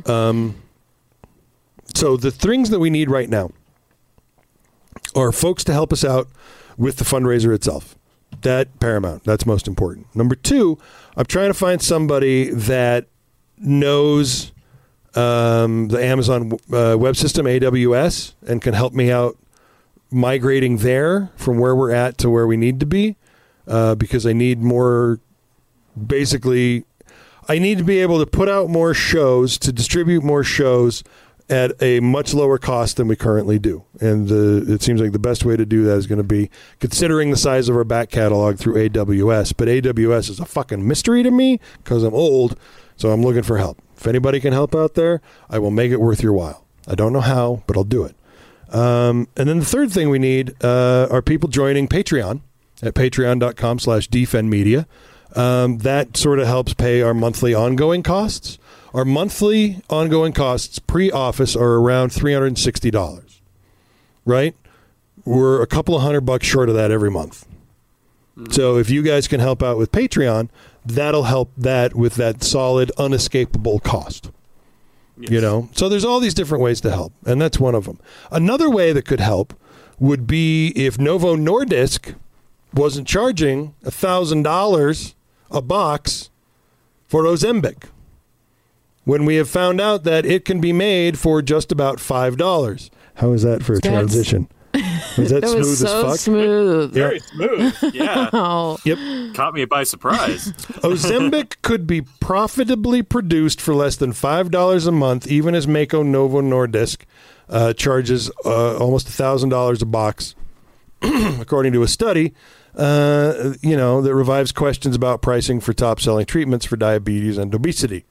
So the things that we need right now are folks to help us out with the fundraiser itself. That paramount. That's most important. Number 2, I'm trying to find somebody that knows the Amazon web system, AWS, and can help me out migrating there from where we're at to where we need to be, because I need more, basically, I need to be able to put out more shows, to distribute more shows at a much lower cost than we currently do. And it seems like the best way to do that is going to be considering the size of our back catalog through AWS. But AWS is a fucking mystery to me because I'm old, so I'm looking for help. If anybody can help out there, I will make it worth your while. I don't know how, but I'll do it. And then the third thing we need are people joining Patreon at patreon.com/dfenmedia. That sort of helps pay our monthly ongoing costs. Our monthly ongoing costs pre-office are around $360, right? We're a couple of $100 short of that every month. Mm-hmm. So if you guys can help out with Patreon, that'll help that with that solid, unescapable cost. Yes. You know? So there's all these different ways to help, and that's one of them. Another way that could help would be if Novo Nordisk wasn't charging $1,000 a box for Ozempic, when we have found out that it can be made for just about $5. How is that for a transition? Was that smooth was so as fuck? Smooth. Very smooth. Yeah. Oh. Yep. Caught me by surprise. Ozempic could be profitably produced for less than $5 a month, even as Mako Novo Nordisk charges almost $1,000 a box, according to a study. That revives questions about pricing for top-selling treatments for diabetes and obesity.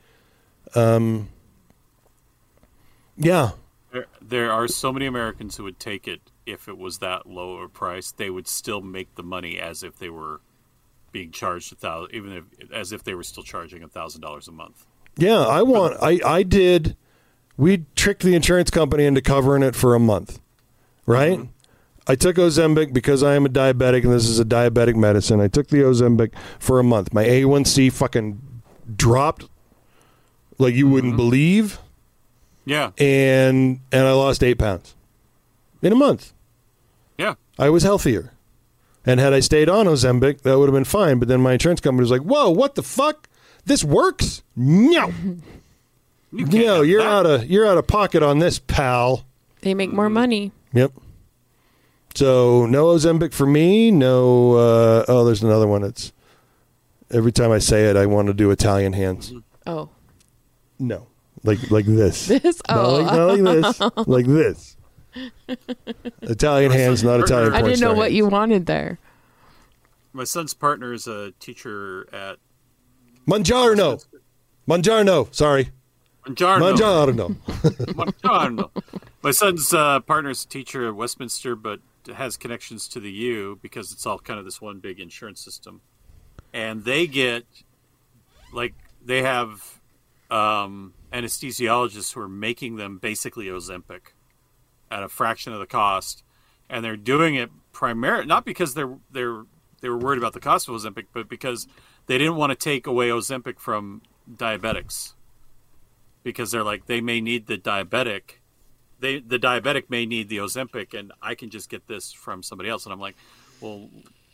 Yeah. There are so many Americans who would take it if it was that low of a price. They would still make the money as if they were being charged as if they were still charging $1,000 a month. Yeah, we tricked the insurance company into covering it for a month, right? Mm-hmm. I took Ozempic because I am a diabetic and this is a diabetic medicine. I took the Ozempic for a month. My A1C fucking dropped like you wouldn't believe. Yeah. And I lost 8 pounds in a month. Yeah. I was healthier. And had I stayed on Ozempic, that would have been fine. But then my insurance company was like, whoa, what the fuck? This works? No. You're out of pocket on this, pal. They make more money. Yep. So no Ozempic for me. No. There's another one. It's every time I say it, I want to do Italian hands. Oh. No, like this. This? Oh. Not like this. Like this. Italian hands, not Italian porn I didn't know what hands. you wanted there. My son's partner is a teacher at Mangiarno. Sorry. Mangiarno. My son's partner is a teacher at Westminster, but has connections to the U because it's all kind of this one big insurance system. And they have anesthesiologists who are making them basically Ozempic at a fraction of the cost, and they're doing it primarily not because they were worried about the cost of Ozempic, but because they didn't want to take away Ozempic from diabetics, because they're like, they may need the diabetic, the diabetic may need the Ozempic, and I can just get this from somebody else. And I'm like, well,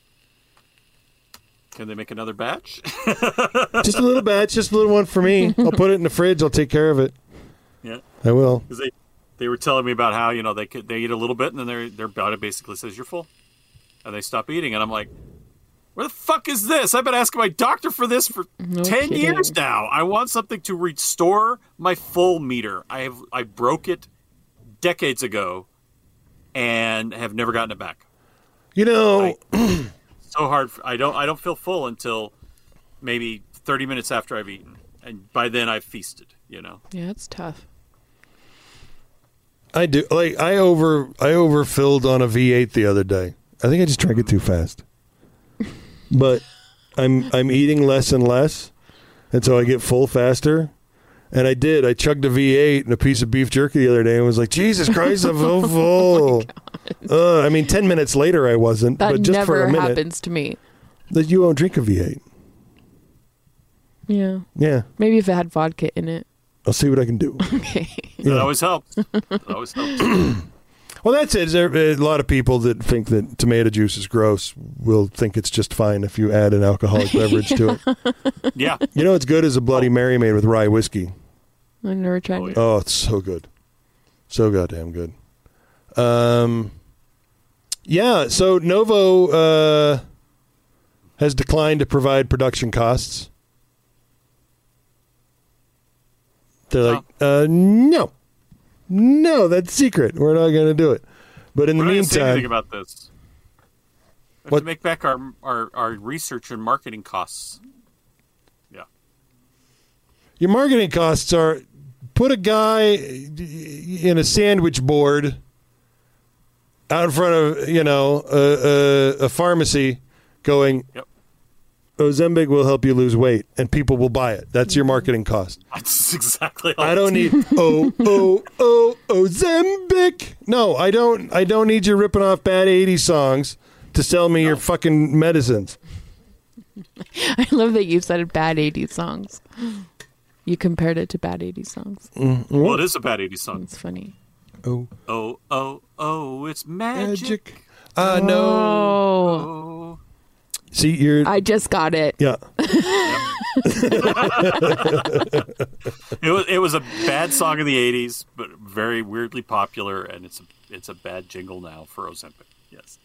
can they make another batch? Just a little batch, just a little one for me. I'll put it in the fridge. I'll take care of it. Yeah, I will. Because they were telling me about how they eat a little bit and then their body basically says you're full, and they stop eating, and I'm like, Where the fuck is this? I've been asking my doctor for this for 10 years now. I want something to restore my full meter. I broke it decades ago and have never gotten it back. You know, so hard. I don't feel full until maybe 30 minutes after I've eaten, and by then I've feasted. You know. Yeah, it's tough. I do. Like I overfilled on a V8 the other day. I think I just drank it too fast. But I'm eating less and less, and so I get full faster. And I did. I chugged a V8 and a piece of beef jerky the other day and was like, Jesus Christ, I'm so full. I mean, 10 minutes later I wasn't, That but just never for a minute. happens to me. That you won't drink a V8. Yeah. Yeah. Maybe if it had vodka in it. I'll see what I can do. Okay. That always helps. Well, that's it. There a lot of people that think that tomato juice is gross will think it's just fine if you add an alcoholic beverage to it. Yeah. You know what's good is a Bloody Mary made with rye whiskey. I never tried it. Oh, it's so good. So goddamn good. Yeah, so Novo has declined to provide production costs. They're like, no. No, that's secret. We're not going to do it. But in the We're not gonna say meantime... anything about this. We have to make back our research and marketing costs. Yeah. Your marketing costs are put a guy in a sandwich board out in front of, a pharmacy going, Yep. Ozempic will help you lose weight, and people will buy it. That's your marketing cost. That's exactly. I don't need Ozempic. No, I don't need you ripping off bad 80s songs to sell me your fucking medicines. I love that you said bad 80s songs. You compared it to bad 80s songs. Well, it is a bad 80s song. It's funny. Oh, it's magic. No. See, you're... I just got it. Yeah. It was a bad song in the 80s, but very weirdly popular, and it's a bad jingle now for Ozempic. Yes.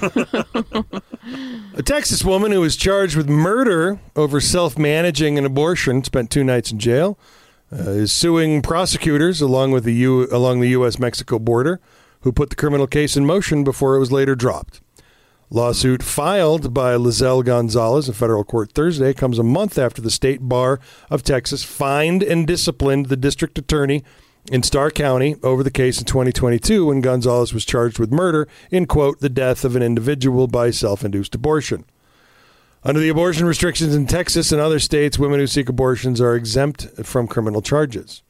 A Texas woman who was charged with murder over self-managing an abortion spent 2 nights in jail. Is suing prosecutors along the U.S.-Mexico border, who put the criminal case in motion before it was later dropped. Lawsuit filed by Lizelle Gonzalez in federal court Thursday comes a month after the State Bar of Texas fined and disciplined the district attorney in Starr County over the case in 2022 when Gonzalez was charged with murder in, quote, the death of an individual by self-induced abortion. Under the abortion restrictions in Texas and other states, women who seek abortions are exempt from criminal charges.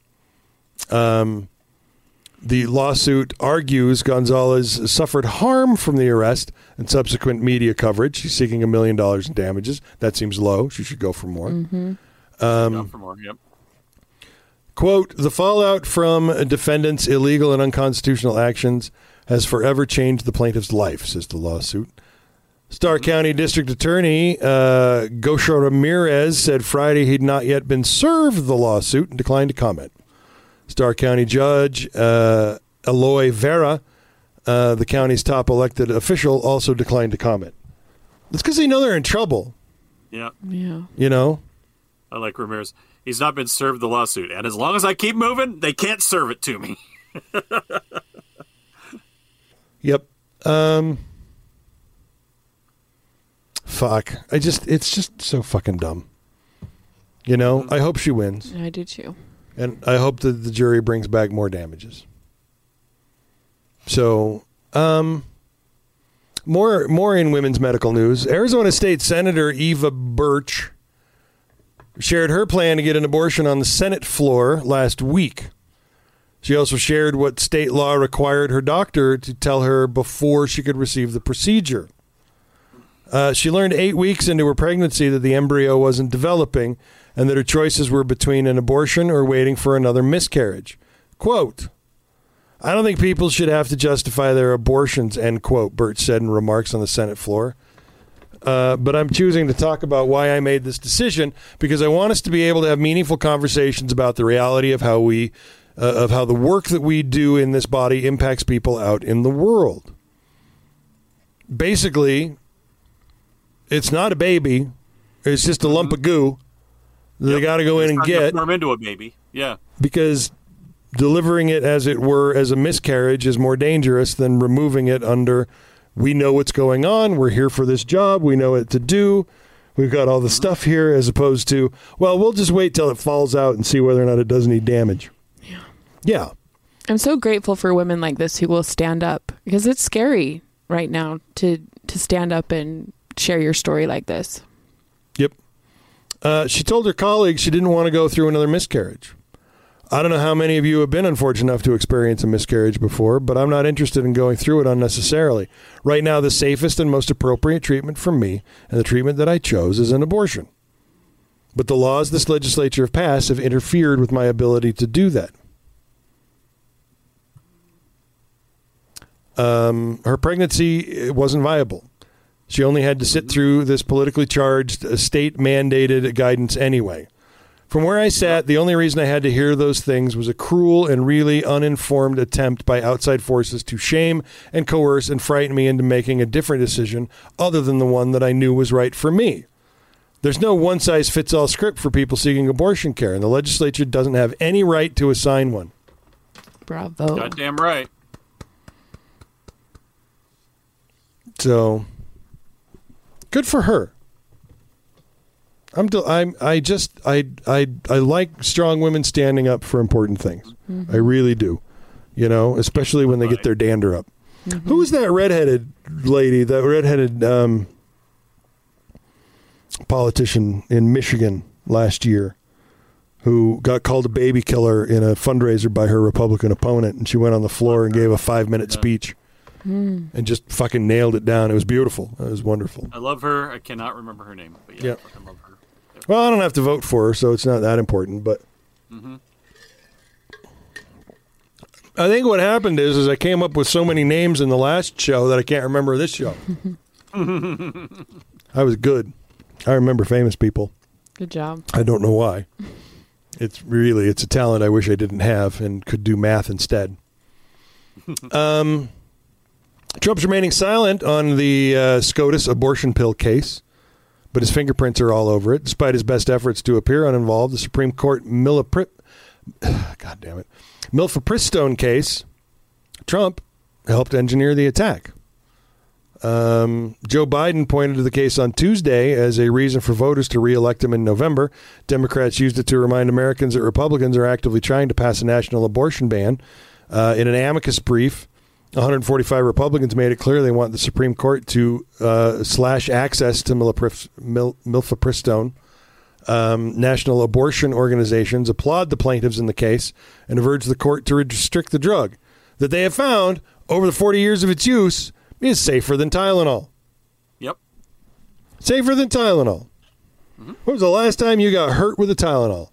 The lawsuit argues Gonzalez suffered harm from the arrest and subsequent media coverage. She's seeking $1 million in damages. That seems low. She should go for more. Mm-hmm. Go for more. Yep. Quote, the fallout from defendants' illegal and unconstitutional actions has forever changed the plaintiff's life, says the lawsuit. Starr County District Attorney Gosha Ramirez said Friday he'd not yet been served the lawsuit and declined to comment. Starr County Judge Eloy Vera, the county's top elected official, also declined to comment. It's because they know they're in trouble. Yeah. Yeah. You know? I like Ramirez. He's not been served the lawsuit, and as long as I keep moving, they can't serve it to me. Yep. Fuck. It's just so fucking dumb. You know? I hope she wins. I do too. And I hope that the jury brings back more damages. So, more in women's medical news. Arizona State Senator Eva Birch shared her plan to get an abortion on the Senate floor last week. She also shared what state law required her doctor to tell her before she could receive the procedure. She learned 8 weeks into her pregnancy that the embryo wasn't developing and that her choices were between an abortion or waiting for another miscarriage. Quote, I don't think people should have to justify their abortions, end quote, Birch said in remarks on the Senate floor. But I'm choosing to talk about why I made this decision because I want us to be able to have meaningful conversations about the reality of how the work that we do in this body impacts people out in the world. Basically, It's not a baby. It's just a lump of goo that they got to go in and get. Form into a baby. Yeah. Because delivering it, as it were, as a miscarriage is more dangerous than removing it under, we know what's going on, we're here for this job, we know what to do, we've got all the stuff here, as opposed to, well, we'll just wait till it falls out and see whether or not it does any damage. Yeah. I'm so grateful for women like this who will stand up, because it's scary right now to stand up and share your story like this. Yep. She told her colleagues she didn't want to go through another miscarriage. I don't know how many of you have been unfortunate enough to experience a miscarriage before, but I'm not interested in going through it unnecessarily. Right now, the safest and most appropriate treatment for me, and the treatment that I chose, is an abortion. But the laws this legislature have passed have interfered with my ability to do that. Her pregnancy wasn't viable. She only had to sit through this politically charged, state-mandated guidance anyway. From where I sat, the only reason I had to hear those things was a cruel and really uninformed attempt by outside forces to shame and coerce and frighten me into making a different decision other than the one that I knew was right for me. There's no one-size-fits-all script for people seeking abortion care, and the legislature doesn't have any right to assign one. Bravo. Goddamn right. So, good for her. I like strong women standing up for important things. I really do. You know, especially when they get their dander up. Who was that redheaded lady, that redheaded politician in Michigan last year who got called a baby killer in a fundraiser by her Republican opponent, and she went on the floor and gave a 5-minute speech and just fucking nailed it down. It was beautiful. It was wonderful. I love her. I cannot remember her name, but yeah, I fucking love her. Well, I don't have to vote for her, so it's not that important, but I think what happened is I came up with so many names in the last show that I can't remember this show. I was good. I remember famous people. Good job. I don't know why. It's a talent I wish I didn't have and could do math instead. Trump's remaining silent on the SCOTUS abortion pill case, but his fingerprints are all over it. Despite his best efforts to appear uninvolved, the Supreme Court Mifepristone case, Trump helped engineer the attack. Joe Biden pointed to the case on Tuesday as a reason for voters to re-elect him in November. Democrats used it to remind Americans that Republicans are actively trying to pass a national abortion ban. In an amicus brief, 145 Republicans made it clear they want the Supreme Court to slash access to mifepristone. National abortion organizations applaud the plaintiffs in the case and have urged the court to restrict the drug that they have found over the 40 years of its use is safer than Tylenol. Yep. Safer than Tylenol. When was the last time you got hurt with a Tylenol?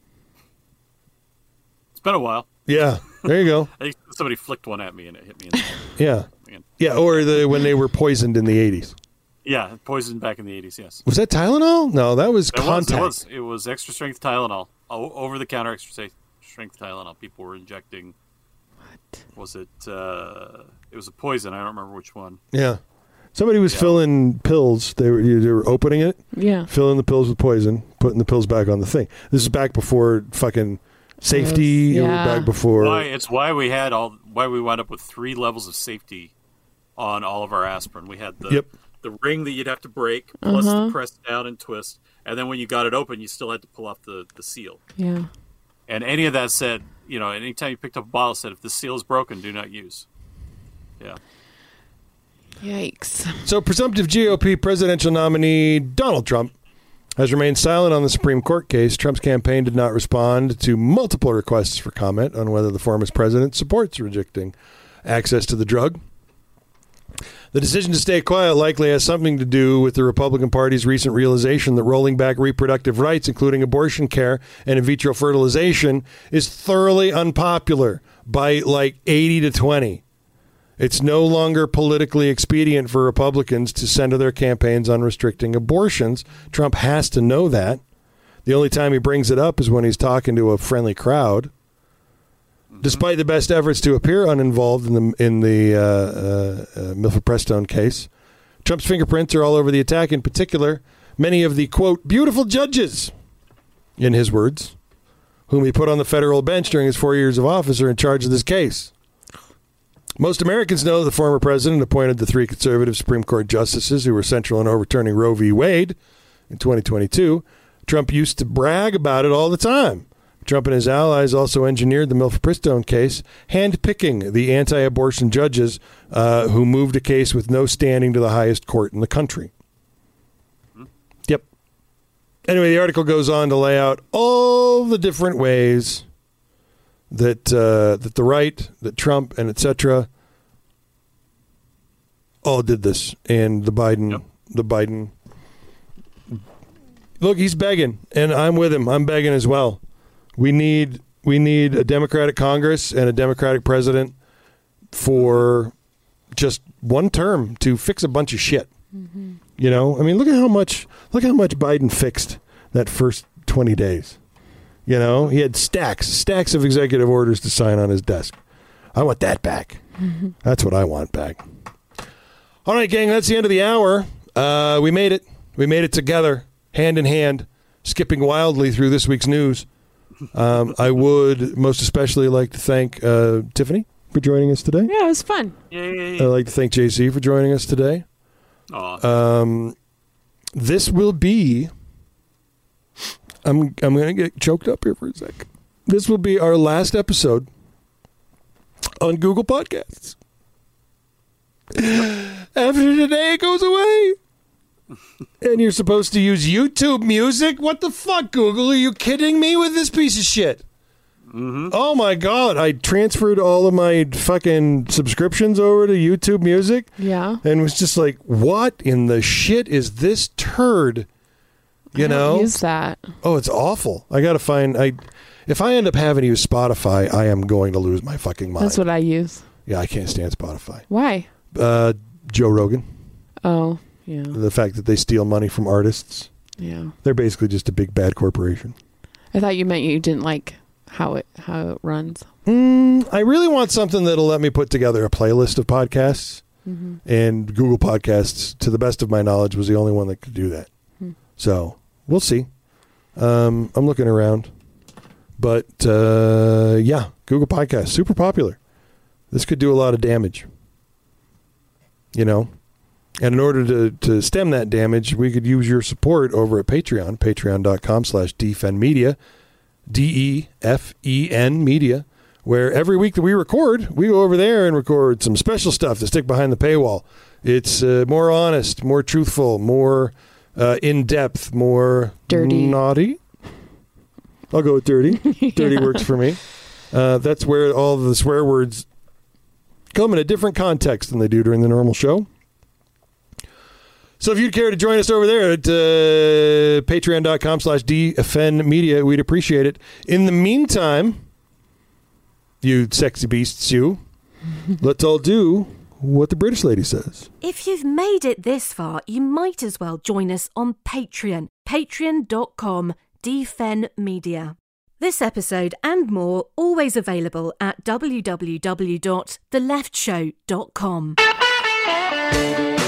It's been a while. Yeah. There you go. I think somebody flicked one at me and it hit me in the head. Yeah. Yeah, or when they were poisoned in the 80s. Yeah, poisoned back in the 80s, yes. Was that Tylenol? No, that was Contact. It was extra strength Tylenol. Over-the-counter extra strength Tylenol. People were injecting. What? Was it? It was a poison. I don't remember which one. Yeah. Somebody was filling pills. They were opening it. Yeah. Filling the pills with poison, putting the pills back on the thing. This is back before fucking safety. Back before. It's why we wound up with 3 levels of safety on all of our aspirin. We had the ring that you'd have to break, plus the press down and twist, and then when you got it open, you still had to pull off the seal. Yeah. And any of that said, anytime you picked up a bottle, said if the seal is broken, do not use. Yeah. Yikes. So presumptive GOP presidential nominee Donald Trump has remained silent on the Supreme Court case. Trump's campaign did not respond to multiple requests for comment on whether the former president supports rejecting access to the drug. The decision to stay quiet likely has something to do with the Republican Party's recent realization that rolling back reproductive rights, including abortion care and in vitro fertilization, is thoroughly unpopular by like 80 to 20. It's no longer politically expedient for Republicans to center their campaigns on restricting abortions. Trump has to know that. The only time he brings it up is when he's talking to a friendly crowd. Despite the best efforts to appear uninvolved in the mifepristone case, Trump's fingerprints are all over the attack, in particular, many of the, quote, beautiful judges, in his words, whom he put on the federal bench during his 4 years of office are in charge of this case. Most Americans know the former president appointed the 3 conservative Supreme Court justices who were central in overturning Roe v. Wade in 2022. Trump used to brag about it all the time. Trump and his allies also engineered the Mifepristone case, handpicking the anti-abortion judges who moved a case with no standing to the highest court in the country. Yep. Anyway, the article goes on to lay out all the different ways that that the right, that Trump, and etc. all did this, and the Biden. Look, he's begging, and I'm with him. I'm begging as well. We need a Democratic Congress and a Democratic president for just one term to fix a bunch of shit. Mm-hmm. You know, I mean, look how much Biden fixed that first 20 days. You know, he had stacks of executive orders to sign on his desk. I want that back. Mm-hmm. That's what I want back. All right, gang, that's the end of the hour. We made it. We made it together, hand in hand, skipping wildly through this week's news. I would most especially like to thank Tiffany for joining us today. Yeah, it was fun. Yay. I'd like to thank JC for joining us today. This will be... I'm going to get choked up here for a sec. This will be our last episode on Google Podcasts. After today, it goes away. And you're supposed to use YouTube Music? What the fuck, Google? Are you kidding me with this piece of shit? Mm-hmm. Oh, my God. I transferred all of my fucking subscriptions over to YouTube Music. Yeah. And was just like, what in the shit is this turd? You know? Use that. Oh, it's awful. I got to find... If I end up having to use Spotify, I am going to lose my fucking mind. That's what I use. Yeah, I can't stand Spotify. Why? Joe Rogan. Oh, yeah. The fact that they steal money from artists. Yeah. They're basically just a big bad corporation. I thought you meant you didn't like how it runs. I really want something that'll let me put together a playlist of podcasts. Mm-hmm. And Google Podcasts, to the best of my knowledge, was the only one that could do that. So, we'll see. I'm looking around. But, yeah, Google Podcasts, super popular. This could do a lot of damage. You know? And in order to stem that damage, we could use your support over at Patreon, patreon.com/defenmedia, DEFEN Media, where every week that we record, we go over there and record some special stuff to stick behind the paywall. It's more honest, more truthful, more in-depth, more dirty. Naughty. I'll go with dirty. Dirty works for me. That's where all the swear words come in a different context than they do during the normal show. So if you'd care to join us over there at patreon.com/defenmedia, we'd appreciate it. In the meantime, you sexy beasts, let's all do what the British lady says. If you've made it this far, you might as well join us on Patreon. Patreon.com/defenmedia. This episode and more always available at www.theleftshow.com.